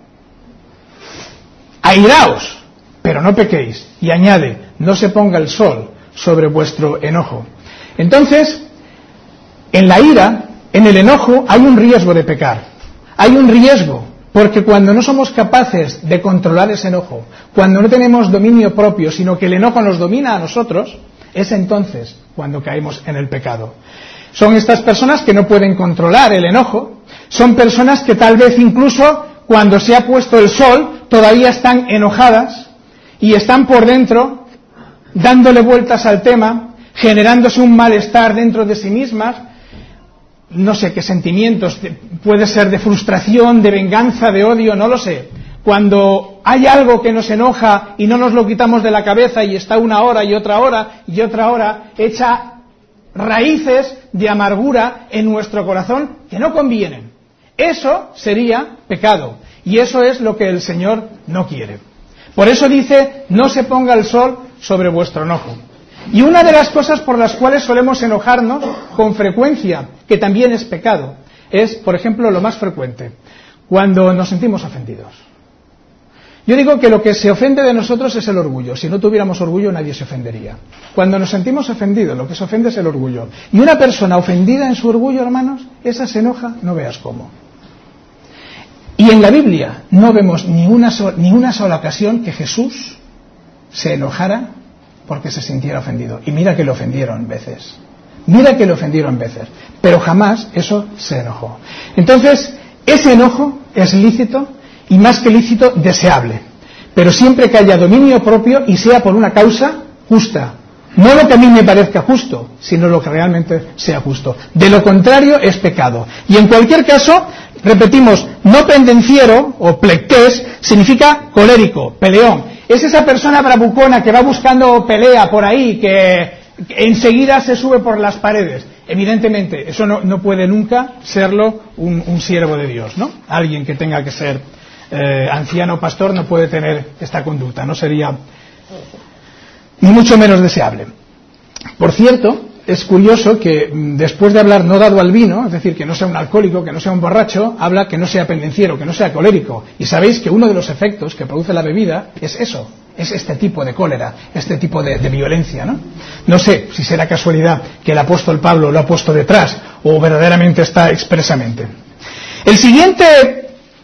Airaos, pero no pequéis. Y añade, no se ponga el sol sobre vuestro enojo. Entonces, en la ira, en el enojo, hay un riesgo de pecar. Hay un riesgo, porque cuando no somos capaces de controlar ese enojo, cuando no tenemos dominio propio, sino que el enojo nos domina a nosotros, es entonces cuando caemos en el pecado. Son estas personas que no pueden controlar el enojo, son personas que tal vez incluso cuando se ha puesto el sol todavía están enojadas y están por dentro dándole vueltas al tema, generándose un malestar dentro de sí mismas, no sé qué sentimientos, puede ser de frustración, de venganza, de odio, no lo sé. Cuando hay algo que nos enoja y no nos lo quitamos de la cabeza y está una hora y otra hora y otra hora, echa raíces de amargura en nuestro corazón que no convienen. Eso sería pecado y eso es lo que el Señor no quiere. Por eso dice, no se ponga el sol sobre vuestro enojo. Y una de las cosas por las cuales solemos enojarnos con frecuencia, que también es pecado, es, por ejemplo, lo más frecuente, cuando nos sentimos ofendidos. Yo digo que lo que se ofende de nosotros es el orgullo. Si no tuviéramos orgullo, nadie se ofendería. Cuando nos sentimos ofendidos, lo que se ofende es el orgullo. Y una persona ofendida en su orgullo, hermanos, esa se enoja, no veas cómo. Y en la Biblia no vemos ni una sola ocasión que Jesús se enojara porque se sintiera ofendido. Y mira que le ofendieron veces. Pero jamás eso se enojó. Entonces, ese enojo es lícito y más que lícito, deseable. Pero siempre que haya dominio propio y sea por una causa justa. No lo que a mí me parezca justo, sino lo que realmente sea justo. De lo contrario es pecado. Y en cualquier caso, repetimos, no pendenciero o plectés significa colérico, peleón. Es esa persona bravucona que va buscando pelea por ahí, que enseguida se sube por las paredes. Evidentemente, eso no puede nunca serlo un siervo de Dios, ¿no? Alguien que tenga que ser anciano pastor no puede tener esta conducta, no sería ni mucho menos deseable. Por cierto, es curioso que después de hablar no dado al vino, es decir, que no sea un alcohólico, que no sea un borracho, habla que no sea pendenciero, que no sea colérico. Y sabéis que uno de los efectos que produce la bebida es eso, es este tipo de cólera, este tipo de violencia, ¿no? No sé si será casualidad que el apóstol Pablo lo ha puesto detrás o verdaderamente está expresamente. El siguiente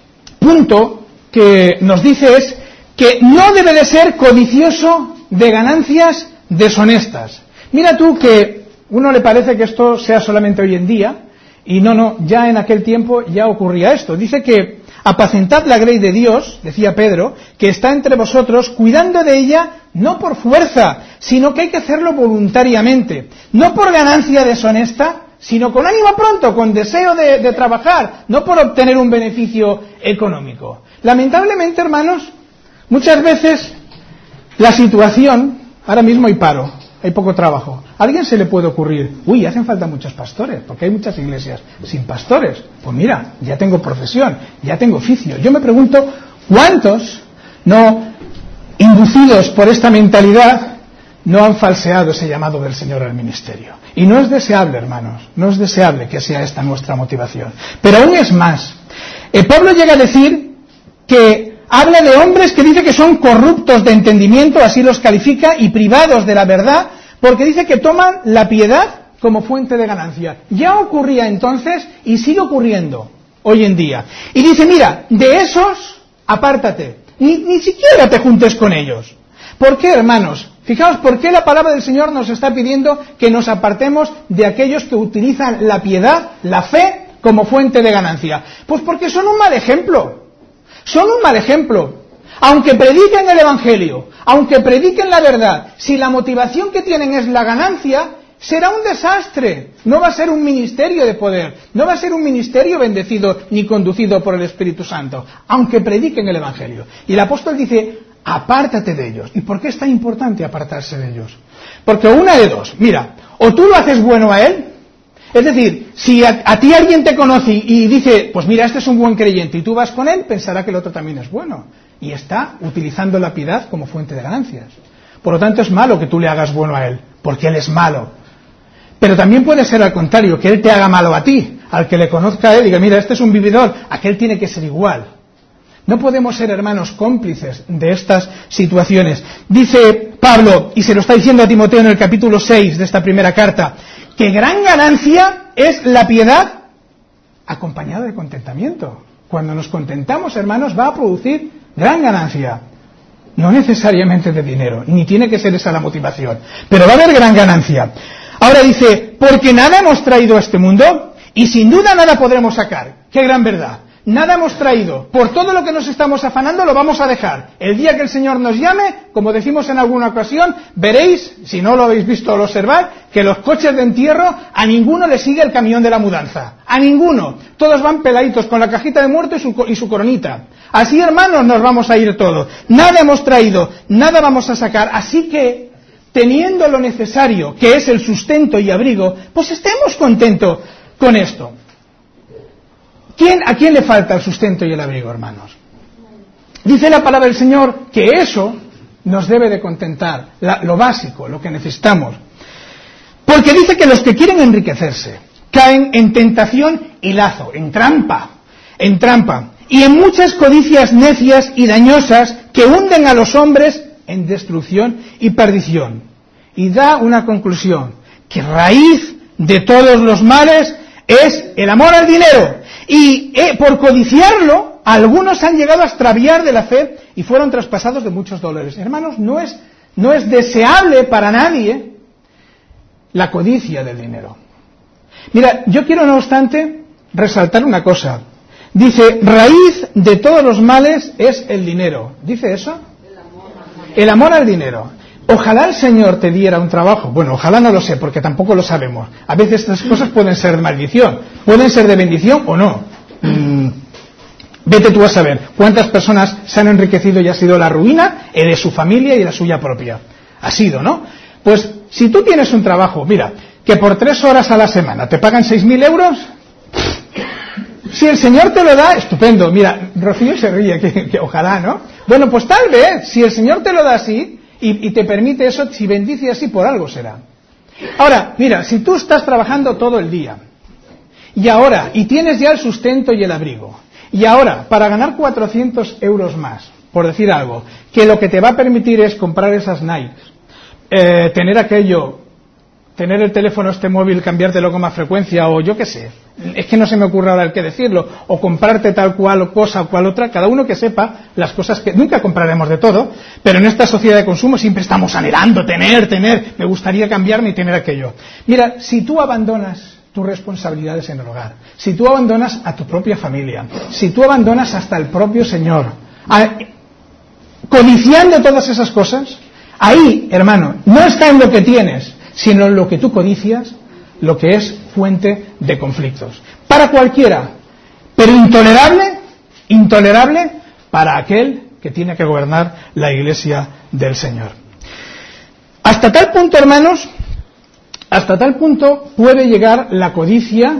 punto que nos dice es que no debe de ser codicioso de ganancias deshonestas. Mira tú que uno le parece que esto sea solamente hoy en día, y no, ya en aquel tiempo ya ocurría esto. Dice que apacentad la grey de Dios, decía Pedro, que está entre vosotros, cuidando de ella no por fuerza, sino que hay que hacerlo voluntariamente, no por ganancia deshonesta, sino con ánimo pronto, con deseo de trabajar, no por obtener un beneficio económico. Lamentablemente, hermanos, muchas veces la situación, ahora mismo hay paro, hay poco trabajo. ¿A alguien se le puede ocurrir, hacen falta muchos pastores, porque hay muchas iglesias sin pastores? Pues mira, ya tengo profesión, ya tengo oficio. Yo me pregunto, ¿cuántos no, inducidos por esta mentalidad, no han falseado ese llamado del Señor al ministerio? Y no es deseable, hermanos, no es deseable que sea esta nuestra motivación. Pero aún es más. Pablo llega a decir que habla de hombres que dice que son corruptos de entendimiento, así los califica, y privados de la verdad, porque dice que toman la piedad como fuente de ganancia. Ya ocurría entonces y sigue ocurriendo hoy en día. Y dice, mira, de esos apártate, ni siquiera te juntes con ellos. ¿Por qué, hermanos? Fijaos, ¿por qué la palabra del Señor nos está pidiendo que nos apartemos de aquellos que utilizan la piedad, la fe, como fuente de ganancia? Pues porque son un mal ejemplo. Son un mal ejemplo. Aunque prediquen el Evangelio, aunque prediquen la verdad, si la motivación que tienen es la ganancia, será un desastre. No va a ser un ministerio de poder, no va a ser un ministerio bendecido ni conducido por el Espíritu Santo, aunque prediquen el Evangelio. Y el apóstol dice, apártate de ellos. ¿Y por qué es tan importante apartarse de ellos? Porque una de dos, mira, o tú lo haces bueno a él, es decir, si a ti alguien te conoce y dice, pues mira, este es un buen creyente, y tú vas con él, pensará que el otro también es bueno, y está utilizando la piedad como fuente de ganancias. Por lo tanto, es malo que tú le hagas bueno a él, porque él es malo. Pero también puede ser al contrario, que él te haga malo a ti, al que le conozca a él, y diga, mira, este es un vividor, aquel tiene que ser igual. No podemos ser, hermanos, cómplices de estas situaciones. Dice Pablo, y se lo está diciendo a Timoteo en el capítulo 6 de esta primera carta, que gran ganancia es la piedad acompañada de contentamiento. Cuando nos contentamos, hermanos, va a producir gran ganancia. No necesariamente de dinero, ni tiene que ser esa la motivación, pero va a haber gran ganancia. Ahora dice, porque nada hemos traído a este mundo, y sin duda nada podremos sacar. ¡Qué gran verdad! Nada hemos traído. Por todo lo que nos estamos afanando lo vamos a dejar. El día que el Señor nos llame, como decimos en alguna ocasión, veréis, si no lo habéis visto o lo observad, que los coches de entierro a ninguno le sigue el camión de la mudanza. A ninguno. Todos van peladitos con la cajita de muerto y su coronita. Así, hermanos, nos vamos a ir todos. Nada hemos traído, nada vamos a sacar. Así que, teniendo lo necesario, que es el sustento y abrigo, pues estemos contentos con esto. ¿A quién le falta el sustento y el abrigo, hermanos? Dice la palabra del Señor que eso nos debe de contentar, lo básico, lo que necesitamos. Porque dice que los que quieren enriquecerse caen en tentación y lazo, en trampa, y en muchas codicias necias y dañosas que hunden a los hombres en destrucción y perdición. Y da una conclusión, que raíz de todos los males es el amor al dinero. Y por codiciarlo, algunos han llegado a extraviar de la fe y fueron traspasados de muchos dolores. Hermanos, no es deseable para nadie la codicia del dinero. Mira, yo quiero no obstante resaltar una cosa. Dice, raíz de todos los males es el dinero. ¿Dice eso? El amor al dinero. Ojalá el Señor te diera un trabajo. Bueno, ojalá no lo sé, porque tampoco lo sabemos. A veces estas cosas pueden ser de maldición, pueden ser de bendición o no. Vete tú a saber cuántas personas se han enriquecido y ha sido la ruina de su familia y la suya propia. Ha sido, ¿no? Pues si tú tienes un trabajo, mira, que por 3 horas a la semana te pagan 6.000 euros, si el Señor te lo da, estupendo. Mira, Rocío se ríe, que ojalá, ¿no? Bueno, pues tal vez, si el Señor te lo da así y te permite eso, si bendice así, por algo será. Ahora, mira, si tú estás trabajando todo el día y tienes ya el sustento y el abrigo, y ahora, para ganar 400 euros más, por decir algo, que lo que te va a permitir es comprar esas Nikes, tener aquello, tener el teléfono móvil, cambiártelo con más frecuencia, o yo qué sé, es que no se me ocurre ahora el que decirlo, o comprarte tal cual cosa o cual otra, cada uno que sepa las cosas que nunca compraremos de todo, pero en esta sociedad de consumo siempre estamos anhelando tener, me gustaría cambiarme y tener aquello. Mira, si tú abandonas tus responsabilidades en el hogar, si tú abandonas a tu propia familia, si tú abandonas hasta el propio Señor, codiciando todas esas cosas, ahí, hermano, no está en lo que tienes, sino en lo que tú codicias, lo que es fuente de conflictos. Para cualquiera, pero intolerable para aquel que tiene que gobernar la Iglesia del Señor. Hasta tal punto, hermanos, puede llegar la codicia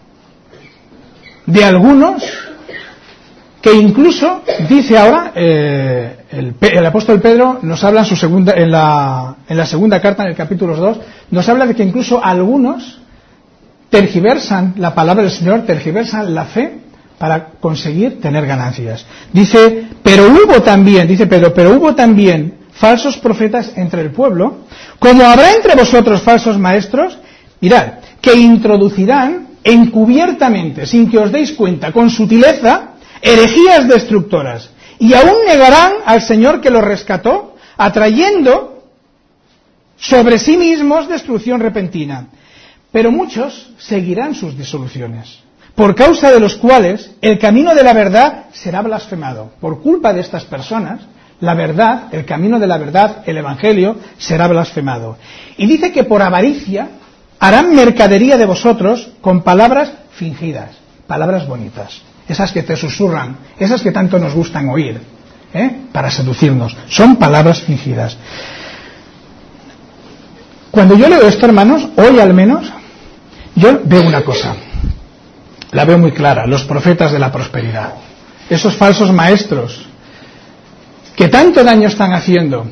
de algunos que incluso, dice ahora, el apóstol Pedro nos habla en la segunda carta, en el capítulo 2, nos habla de que incluso algunos tergiversan la palabra del Señor, tergiversan la fe para conseguir tener ganancias. Dice, pero hubo también falsos profetas entre el pueblo, como habrá entre vosotros falsos maestros, mirad, que introducirán encubiertamente, sin que os deis cuenta, con sutileza, herejías destructoras, y aún negarán al Señor que los rescató, atrayendo sobre sí mismos destrucción repentina. Pero muchos seguirán sus disoluciones, por causa de los cuales el camino de la verdad será blasfemado. Por culpa de estas personas, la verdad, el camino de la verdad, el Evangelio, será blasfemado. Y dice que por avaricia harán mercadería de vosotros con palabras fingidas, palabras bonitas, esas que te susurran, esas que tanto nos gustan oír, para seducirnos. Son palabras fingidas. Cuando yo leo esto, hermanos, hoy al menos, yo veo una cosa, la veo muy clara: los profetas de la prosperidad, esos falsos maestros que tanto daño están haciendo,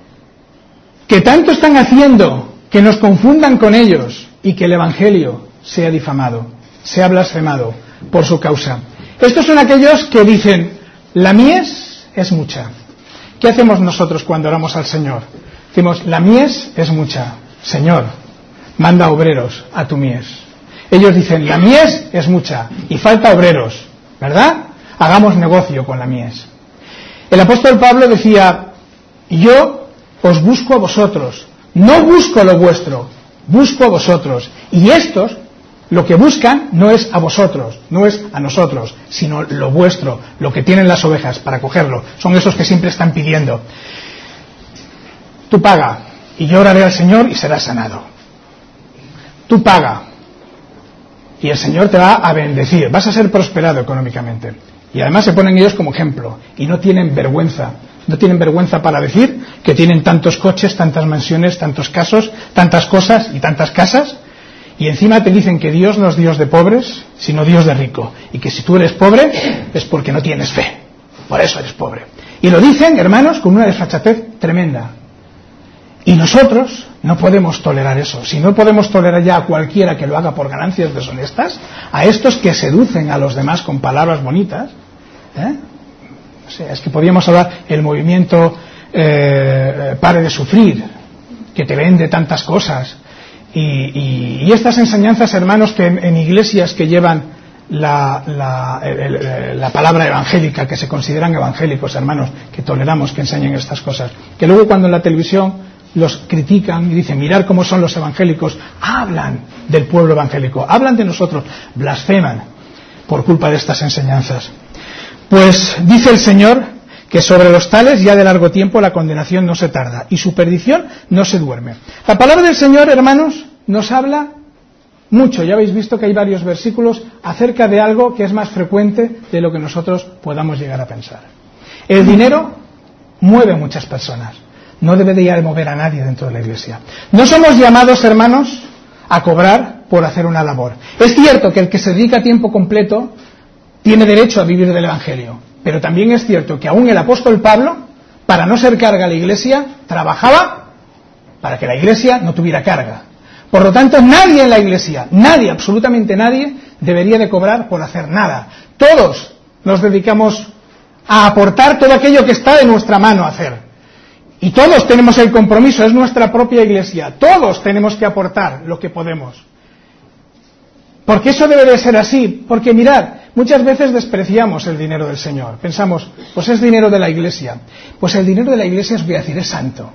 que nos confundan con ellos y que el Evangelio sea difamado, sea blasfemado por su causa. Estos son aquellos que dicen, la mies es mucha. ¿Qué hacemos nosotros cuando oramos al Señor? Decimos, la mies es mucha. Señor, manda obreros a tu mies. Ellos dicen, la mies es mucha y falta obreros, ¿verdad? Hagamos negocio con la mies. El apóstol Pablo decía, yo os busco a vosotros, no busco lo vuestro, busco a vosotros. Y estos, lo que buscan no es a vosotros, no es a nosotros, sino lo vuestro, lo que tienen las ovejas para cogerlo. Son esos que siempre están pidiendo. Tú paga, y yo oraré al Señor y serás sanado. Tú paga, y el Señor te va a bendecir, vas a ser prosperado económicamente. Y además se ponen ellos como ejemplo, y no tienen vergüenza para decir que tienen tantos coches, tantas mansiones, tantos casos, tantas cosas y tantas casas, y encima te dicen que Dios no es Dios de pobres, sino Dios de rico, y que si tú eres pobre es porque no tienes fe, por eso eres pobre. Y lo dicen, hermanos, con una desfachatez tremenda. Y nosotros no podemos tolerar eso. Si no podemos tolerar ya a cualquiera que lo haga por ganancias deshonestas, a estos que seducen a los demás con palabras bonitas, O sea, es que podríamos hablar el movimiento Pare de Sufrir, que te vende tantas cosas. Y estas enseñanzas, hermanos, que en iglesias que llevan la palabra evangélica, que se consideran evangélicos, hermanos, que toleramos que enseñen estas cosas, que luego cuando en la televisión los critican y dicen, mirad cómo son los evangélicos, hablan del pueblo evangélico, hablan de nosotros, blasfeman por culpa de estas enseñanzas. Pues dice el Señor que sobre los tales ya de largo tiempo la condenación no se tarda y su perdición no se duerme. La palabra del Señor, hermanos, nos habla mucho. Ya habéis visto que hay varios versículos acerca de algo que es más frecuente de lo que nosotros podamos llegar a pensar. El dinero mueve a muchas personas. No debería de mover a nadie dentro de la iglesia. No somos llamados, hermanos, a cobrar por hacer una labor. Es cierto que el que se dedica a tiempo completo tiene derecho a vivir del Evangelio, pero también es cierto que aún el apóstol Pablo, para no ser carga a la iglesia, trabajaba para que la iglesia no tuviera carga. Por lo tanto, nadie en la iglesia, nadie, absolutamente nadie, debería de cobrar por hacer nada. Todos nos dedicamos a aportar todo aquello que está de nuestra mano a hacer. Y todos tenemos el compromiso, es nuestra propia iglesia, todos tenemos que aportar lo que podemos. Porque eso debe de ser así, porque mirad, muchas veces despreciamos el dinero del Señor, pensamos, pues es dinero de la iglesia. Pues el dinero de la iglesia, os voy a decir, es santo.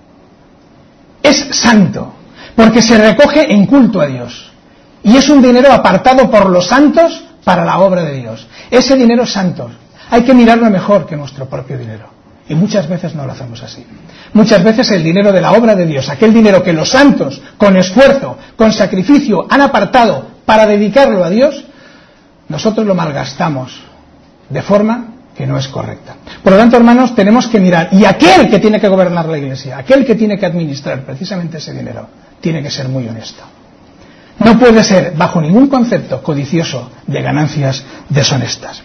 Es santo, porque se recoge en culto a Dios. Y es un dinero apartado por los santos para la obra de Dios. Ese dinero es santo, hay que mirarlo mejor que nuestro propio dinero. Y muchas veces no lo hacemos así. Muchas veces el dinero de la obra de Dios, aquel dinero que los santos, con esfuerzo, con sacrificio, han apartado para dedicarlo a Dios, nosotros lo malgastamos de forma que no es correcta. Por lo tanto, hermanos, tenemos que mirar, y aquel que tiene que gobernar la iglesia, aquel que tiene que administrar precisamente ese dinero, tiene que ser muy honesto. No puede ser, bajo ningún concepto, codicioso de ganancias deshonestas.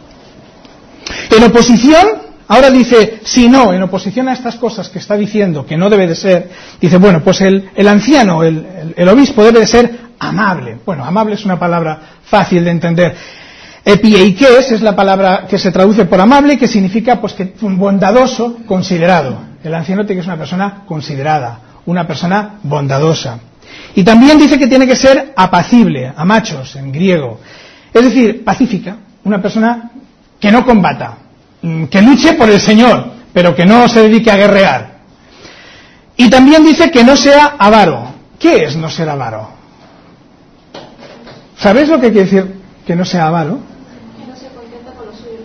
En oposición, ahora dice, si no, en oposición a estas cosas que está diciendo que no debe de ser, dice, bueno, pues el anciano, el obispo debe de ser amable. Bueno, amable es una palabra fácil de entender. Epieikes es la palabra que se traduce por amable, que significa pues que un bondadoso, considerado. El anciano tiene que ser una persona considerada, una persona bondadosa. Y también dice que tiene que ser apacible, amachos en griego. Es decir, pacífica, una persona que no combata, que luche por el Señor, pero que no se dedique a guerrear. Y también dice que no sea avaro. ¿Qué es no ser avaro? ¿Sabéis lo que quiere decir que no sea avaro? Que no se contenta con lo suyo.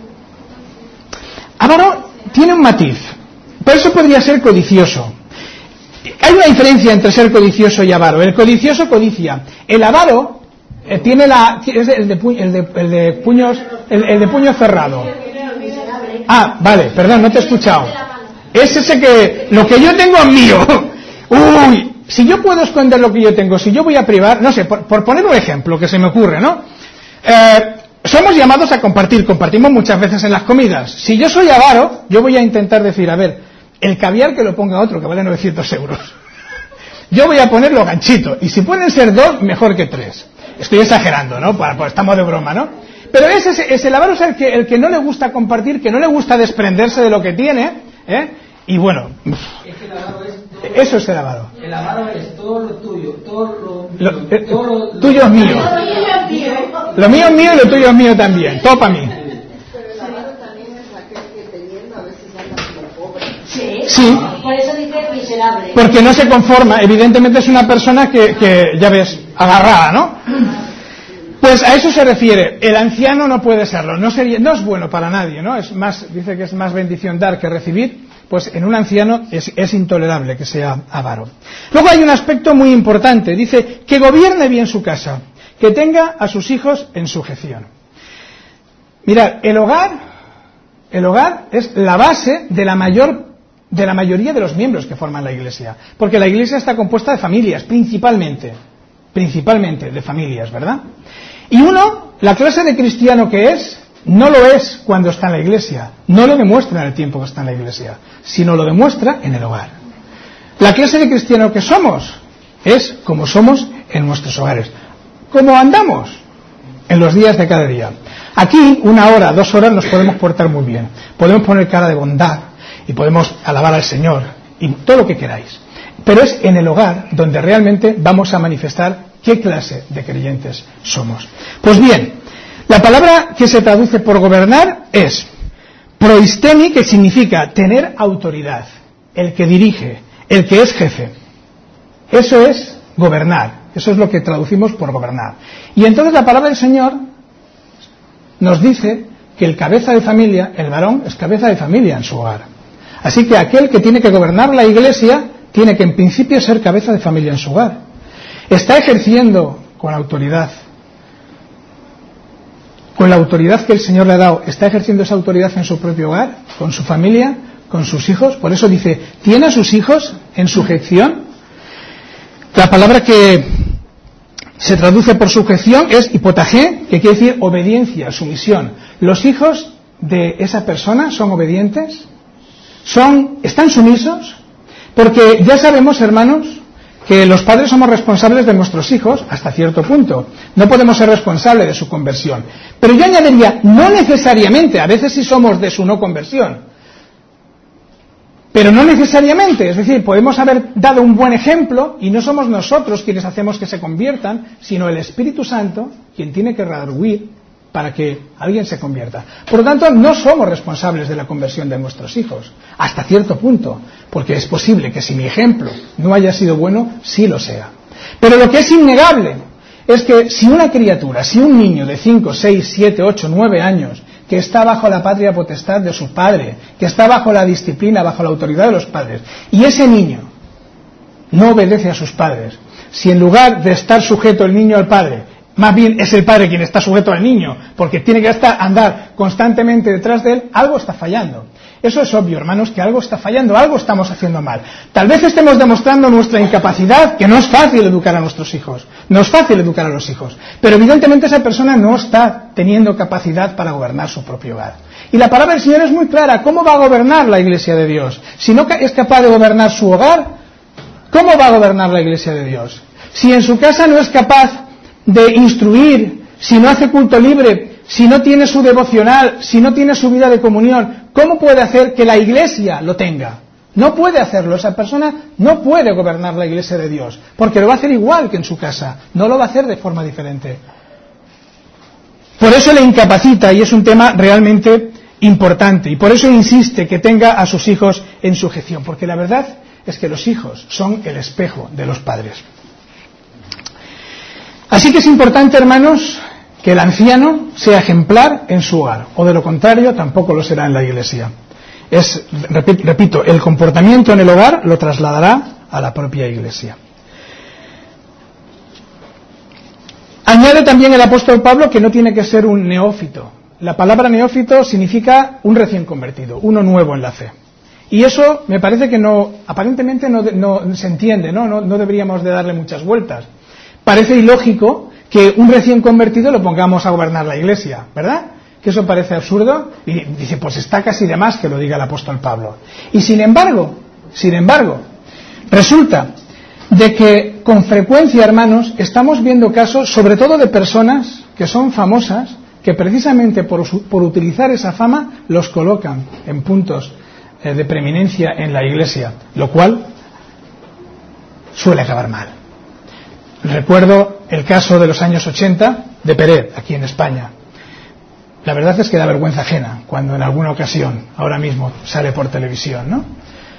Avaro tiene un matiz. Por eso podría ser codicioso. Hay una diferencia entre ser codicioso y avaro. El codicioso codicia. El avaro tiene es el de puño cerrado. Ah, vale, perdón, no te he escuchado. Es ese que lo que yo tengo es mío. Uy, si yo puedo esconder lo que yo tengo, si yo voy a privar, no sé, por poner un ejemplo que se me ocurre, ¿no? Somos llamados a compartir, compartimos muchas veces en las comidas. Si yo soy avaro, yo voy a intentar decir, a ver, el caviar que lo ponga otro, que vale 900 euros. Yo voy a ponerlo ganchito, y si pueden ser 2, mejor que 3. Estoy exagerando, ¿no? Pues estamos de broma, ¿no? Pero es el avaro, es el que no le gusta compartir, que no le gusta desprenderse de lo que tiene, y bueno, es que el avaro es eso es el avaro. El avaro es todo lo tuyo, todo lo tuyo es mío. Lo mío es mío y lo tuyo es mío también, todo para mí. Pero el avaro también es aquel que teniendo a veces anda como pobre. Sí. Por eso dice miserable. Porque no se conforma, evidentemente es una persona que ya ves, agarrada, ¿no? Pues a eso se refiere. El anciano no puede serlo, no es bueno para nadie, ¿no? Es más, dice que es más bendición dar que recibir. Pues en un anciano es intolerable que sea avaro. Luego hay un aspecto muy importante, dice que gobierne bien su casa, que tenga a sus hijos en sujeción. Mirad, el hogar es la base de la mayoría de los miembros que forman la iglesia, porque la iglesia está compuesta de familias, principalmente de familias, ¿verdad? Y la clase de cristiano que es, no lo es cuando está en la iglesia, no lo demuestra en el tiempo que está en la iglesia, sino lo demuestra en el hogar. La clase de cristiano que somos es como somos en nuestros hogares, como andamos en los días de cada día. Aquí, 1 hora, 2 horas nos podemos portar muy bien. Podemos poner cara de bondad y podemos alabar al Señor y todo lo que queráis. Pero es en el hogar donde realmente vamos a manifestar qué clase de creyentes somos. Pues bien, la palabra que se traduce por gobernar es proistemi, que significa tener autoridad, el que dirige, el que es jefe. Eso es gobernar, eso es lo que traducimos por gobernar. Y entonces la palabra del Señor nos dice que el cabeza de familia, el varón, es cabeza de familia en su hogar. Así que aquel que tiene que gobernar la iglesia tiene que en principio ser cabeza de familia en su hogar. Está ejerciendo con autoridad, con la autoridad que el Señor le ha dado, está ejerciendo esa autoridad en su propio hogar, con su familia, con sus hijos. Por eso dice, ¿tiene a sus hijos en sujeción? La palabra que se traduce por sujeción es hipotagé, que quiere decir obediencia, sumisión. ¿Los hijos de esa persona son obedientes? ¿Están sumisos? Porque ya sabemos, hermanos, que los padres somos responsables de nuestros hijos hasta cierto punto. No podemos ser responsables de su conversión. Pero yo añadiría, no necesariamente, a veces sí somos de su no conversión. Pero no necesariamente, es decir, podemos haber dado un buen ejemplo y no somos nosotros quienes hacemos que se conviertan, sino el Espíritu Santo quien tiene que redarguir para que alguien se convierta. Por lo tanto, no somos responsables de la conversión de nuestros hijos, hasta cierto punto, porque es posible que si mi ejemplo no haya sido bueno, sí lo sea. Pero lo que es innegable es que si una criatura, si un niño de 5, 6, 7, 8, 9 años, que está bajo la patria potestad de su padre, que está bajo la disciplina, bajo la autoridad de los padres, y ese niño no obedece a sus padres, si en lugar de estar sujeto el niño al padre, más bien es el padre quien está sujeto al niño, porque tiene que andar constantemente detrás de él, algo está fallando. Eso es obvio, hermanos, que algo está fallando, algo estamos haciendo mal. Tal vez estemos demostrando nuestra incapacidad, que no es fácil educar a nuestros hijos, no es fácil educar a los hijos, pero evidentemente esa persona no está teniendo capacidad para gobernar su propio hogar. Y la palabra del Señor es muy clara, ¿cómo va a gobernar la Iglesia de Dios? Si no es capaz de gobernar su hogar, ¿cómo va a gobernar la Iglesia de Dios? Si en su casa no es capaz de instruir, si no hace culto libre, si no tiene su devocional, si no tiene su vida de comunión, ¿cómo puede hacer que la Iglesia lo tenga? No puede hacerlo, esa persona no puede gobernar la Iglesia de Dios, porque lo va a hacer igual que en su casa, no lo va a hacer de forma diferente. Por eso le incapacita y es un tema realmente importante, y por eso insiste que tenga a sus hijos en sujeción, porque la verdad es que los hijos son el espejo de los padres. Así que es importante, hermanos, que el anciano sea ejemplar en su hogar, o de lo contrario tampoco lo será en la iglesia. Repito, el comportamiento en el hogar lo trasladará a la propia iglesia. Añade también el apóstol Pablo que no tiene que ser un neófito. La palabra neófito significa un recién convertido, uno nuevo en la fe. Y eso me parece que aparentemente no se entiende, no deberíamos de darle muchas vueltas. Parece ilógico que un recién convertido lo pongamos a gobernar la iglesia, ¿verdad? Que eso parece absurdo y dice, pues está casi de más que lo diga el apóstol Pablo. Y sin embargo, resulta de que con frecuencia, hermanos, estamos viendo casos, sobre todo de personas que son famosas, que precisamente por utilizar esa fama los colocan en puntos de preeminencia en la iglesia, lo cual suele acabar mal. Recuerdo el caso de los años 80 de Peret, aquí en España. La verdad es que da vergüenza ajena cuando en alguna ocasión, ahora mismo, sale por televisión, ¿no?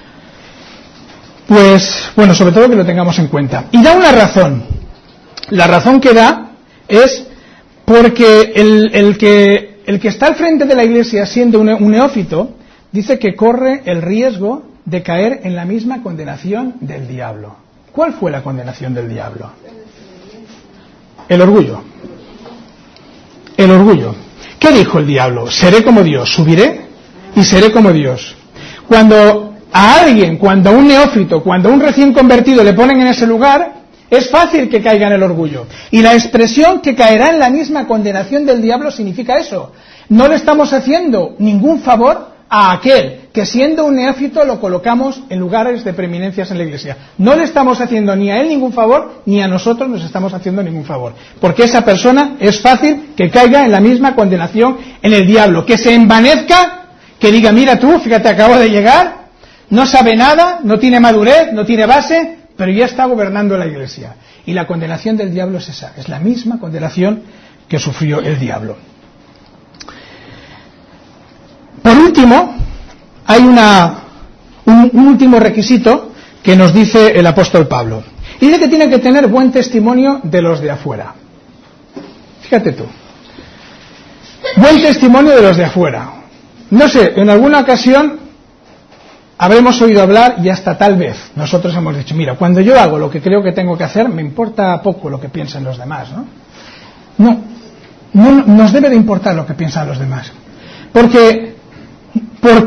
Pues, bueno, sobre todo que lo tengamos en cuenta. Y da una razón. La razón que da es porque el que está al frente de la iglesia siendo un neófito, dice que corre el riesgo de caer en la misma condenación del diablo. ¿Cuál fue la condenación del diablo? El orgullo. El orgullo. ¿Qué dijo el diablo? Seré como Dios, subiré y seré como Dios. Cuando a alguien, cuando a un neófito, cuando a un recién convertido le ponen en ese lugar, es fácil que caiga en el orgullo. Y la expresión que caerá en la misma condenación del diablo significa eso. No le estamos haciendo ningún favor a aquel que siendo un neófito lo colocamos en lugares de preeminencias en la Iglesia. No le estamos haciendo ni a él ningún favor, ni a nosotros nos estamos haciendo ningún favor. Porque esa persona es fácil que caiga en la misma condenación en el diablo, que se envanezca, que diga, mira tú, fíjate, acabo de llegar, no sabe nada, no tiene madurez, no tiene base, pero ya está gobernando la Iglesia. Y la condenación del diablo es esa, es la misma condenación que sufrió el diablo. Por último, hay un último requisito que nos dice el apóstol Pablo. Y dice que tiene que tener buen testimonio de los de afuera. Fíjate tú. Buen testimonio de los de afuera. No sé, en alguna ocasión habremos oído hablar y hasta tal vez nosotros hemos dicho, mira, cuando yo hago lo que creo que tengo que hacer, me importa poco lo que piensen los demás, ¿no? No nos debe de importar lo que piensan los demás. Porque por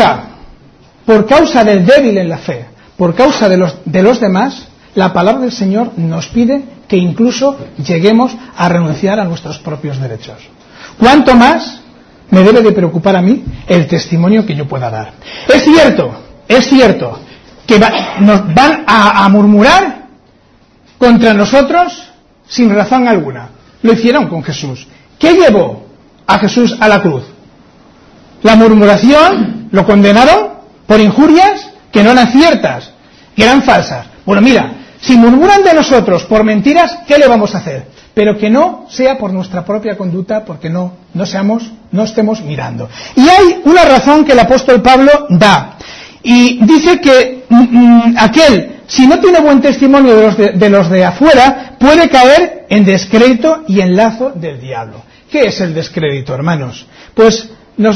causa del débil en la fe, por causa de los demás, la palabra del Señor nos pide que incluso lleguemos a renunciar a nuestros propios derechos. ¿Cuánto más me debe de preocupar a mí el testimonio que yo pueda dar? Es cierto que nos van a murmurar contra nosotros sin razón alguna. Lo hicieron con Jesús. ¿Qué llevó a Jesús a la cruz? La murmuración, lo condenaron por injurias que no eran ciertas, que eran falsas. Bueno, mira, si murmuran de nosotros por mentiras, ¿qué le vamos a hacer? Pero que no sea por nuestra propia conducta, porque no estemos mirando. Y hay una razón que el apóstol Pablo da, y dice que aquel, si no tiene buen testimonio de los de afuera, puede caer en descrédito y en lazo del diablo. ¿Qué es el descrédito, hermanos? Pues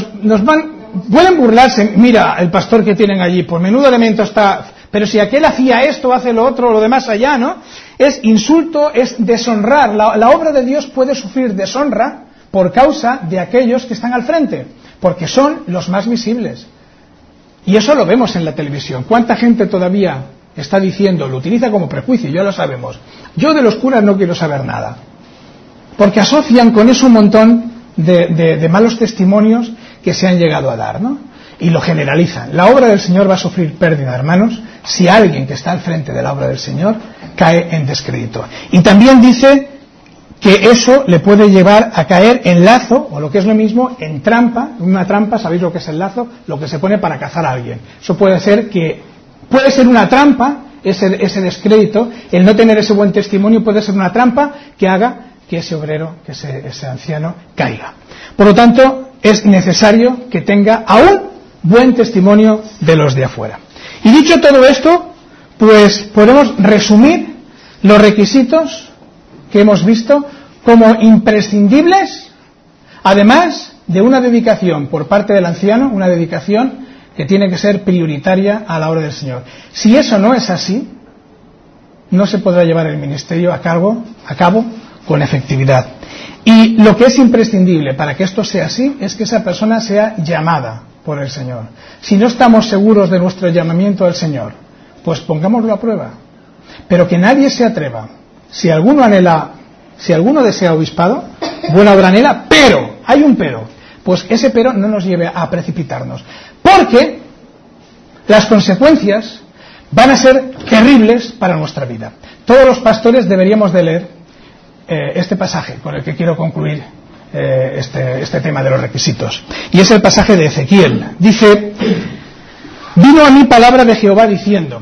pueden burlarse, mira, el pastor que tienen allí, por menudo elemento está, pero si aquel hacía esto, hace lo otro, lo demás allá, ¿no? Es insulto, es deshonrar. La obra de Dios puede sufrir deshonra por causa de aquellos que están al frente, porque son los más visibles. Y eso lo vemos en la televisión. ¿Cuánta gente todavía está diciendo, lo utiliza como prejuicio? Ya lo sabemos. Yo de los curas no quiero saber nada, porque asocian con eso un montón de malos testimonios que se han llegado a dar, ¿no? Y lo generalizan. La obra del Señor va a sufrir pérdida, hermanos, si alguien que está al frente de la obra del Señor cae en descrédito. Y también dice que eso le puede llevar a caer en lazo, o lo que es lo mismo, en trampa. Una trampa, ¿sabéis lo que es el lazo? Lo que se pone para cazar a alguien. Eso puede ser una trampa, ese descrédito, el no tener ese buen testimonio puede ser una trampa que haga que ese obrero, que ese anciano caiga. Por lo tanto, es necesario que tenga aún buen testimonio de los de afuera. Y dicho todo esto, pues podemos resumir los requisitos que hemos visto como imprescindibles, además de una dedicación por parte del anciano, una dedicación que tiene que ser prioritaria a la obra del Señor. Si eso no es así, no se podrá llevar el ministerio a cabo con efectividad. Y lo que es imprescindible para que esto sea así es que esa persona sea llamada por el Señor. Si no estamos seguros de nuestro llamamiento al Señor, pues pongámoslo a prueba. Pero que nadie se atreva. Si alguno desea obispado, buena obra anhela, pero, hay un pero, pues ese pero no nos lleve a precipitarnos. Porque las consecuencias van a ser terribles para nuestra vida. Todos los pastores deberíamos de leer este pasaje con el que quiero concluir este tema de los requisitos. Y es el pasaje de Ezequiel. Dice, vino a mí palabra de Jehová diciendo,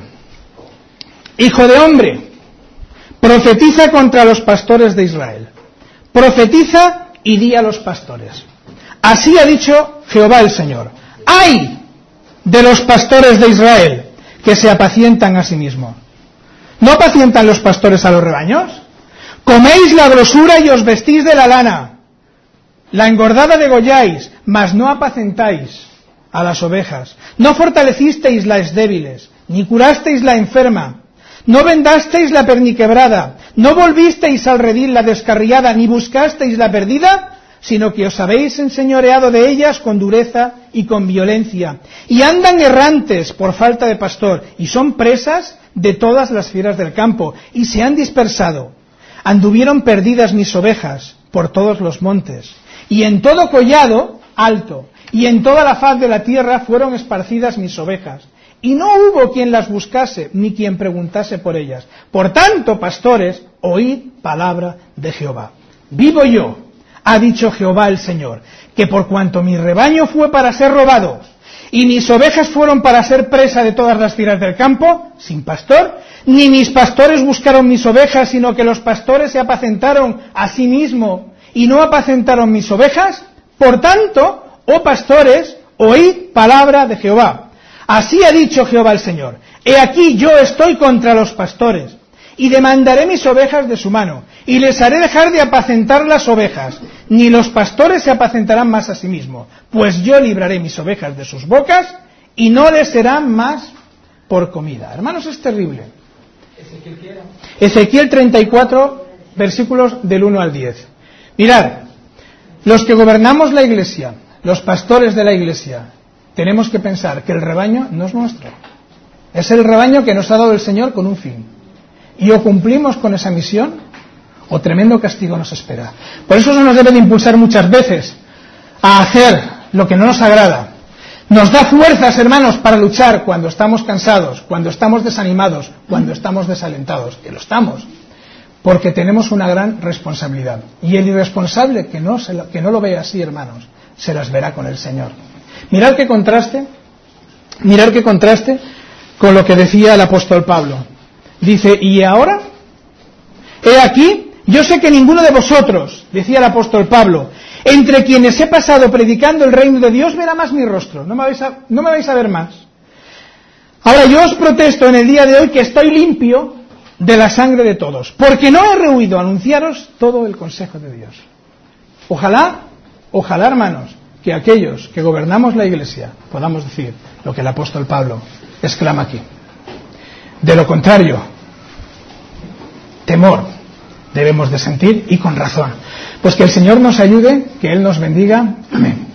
hijo de hombre, profetiza contra los pastores de Israel. Profetiza y di a los pastores. Así ha dicho Jehová el Señor. ¡Ay de los pastores de Israel que se apacientan a sí mismos! ¿No apacientan los pastores a los rebaños? Coméis la grosura y os vestís de la lana. La engordada degolláis, mas no apacentáis a las ovejas. No fortalecisteis las débiles, ni curasteis la enferma. No vendasteis la perniquebrada. No volvisteis al redil la descarriada, ni buscasteis la perdida, sino que os habéis enseñoreado de ellas con dureza y con violencia. Y andan errantes por falta de pastor, y son presas de todas las fieras del campo, y se han dispersado. Anduvieron perdidas mis ovejas por todos los montes, y en todo collado alto, y en toda la faz de la tierra fueron esparcidas mis ovejas, y no hubo quien las buscase, ni quien preguntase por ellas. Por tanto, pastores, oíd palabra de Jehová. Vivo yo, ha dicho Jehová el Señor, que por cuanto mi rebaño fue para ser robado, y mis ovejas fueron para ser presa de todas las fieras del campo, sin pastor, ni mis pastores buscaron mis ovejas, sino que los pastores se apacentaron a sí mismos, y no apacentaron mis ovejas. Por tanto, oh pastores, oíd palabra de Jehová. Así ha dicho Jehová el Señor, he aquí yo estoy contra los pastores, y demandaré mis ovejas de su mano, y les haré dejar de apacentar las ovejas, ni los pastores se apacentarán más a sí mismos, pues yo libraré mis ovejas de sus bocas, y no les serán más por comida. Hermanos, es terrible. Ezequiel 34, versículos del 1 al 10. Mirad, los que gobernamos la iglesia, los pastores de la iglesia, tenemos que pensar que el rebaño no es nuestro. Es el rebaño que nos ha dado el Señor con un fin. Y o cumplimos con esa misión, o tremendo castigo nos espera. Por eso se nos debe de impulsar muchas veces a hacer lo que no nos agrada. Nos da fuerzas, hermanos, para luchar cuando estamos cansados, cuando estamos desanimados, cuando estamos desalentados, que lo estamos, porque tenemos una gran responsabilidad. Y el irresponsable que no lo ve así, hermanos, se las verá con el Señor. Mirad qué contraste con lo que decía el apóstol Pablo. Dice, y ahora, he aquí, yo sé que ninguno de vosotros, decía el apóstol Pablo, entre quienes he pasado predicando el reino de Dios, verá más mi rostro, no me vais a ver más. Ahora yo os protesto en el día de hoy que estoy limpio de la sangre de todos, porque no he rehuido anunciaros todo el consejo de Dios. Ojalá, hermanos, que aquellos que gobernamos la iglesia podamos decir lo que el apóstol Pablo exclama aquí. De lo contrario, temor debemos de sentir, y con razón. Pues que el Señor nos ayude, que Él nos bendiga. Amén.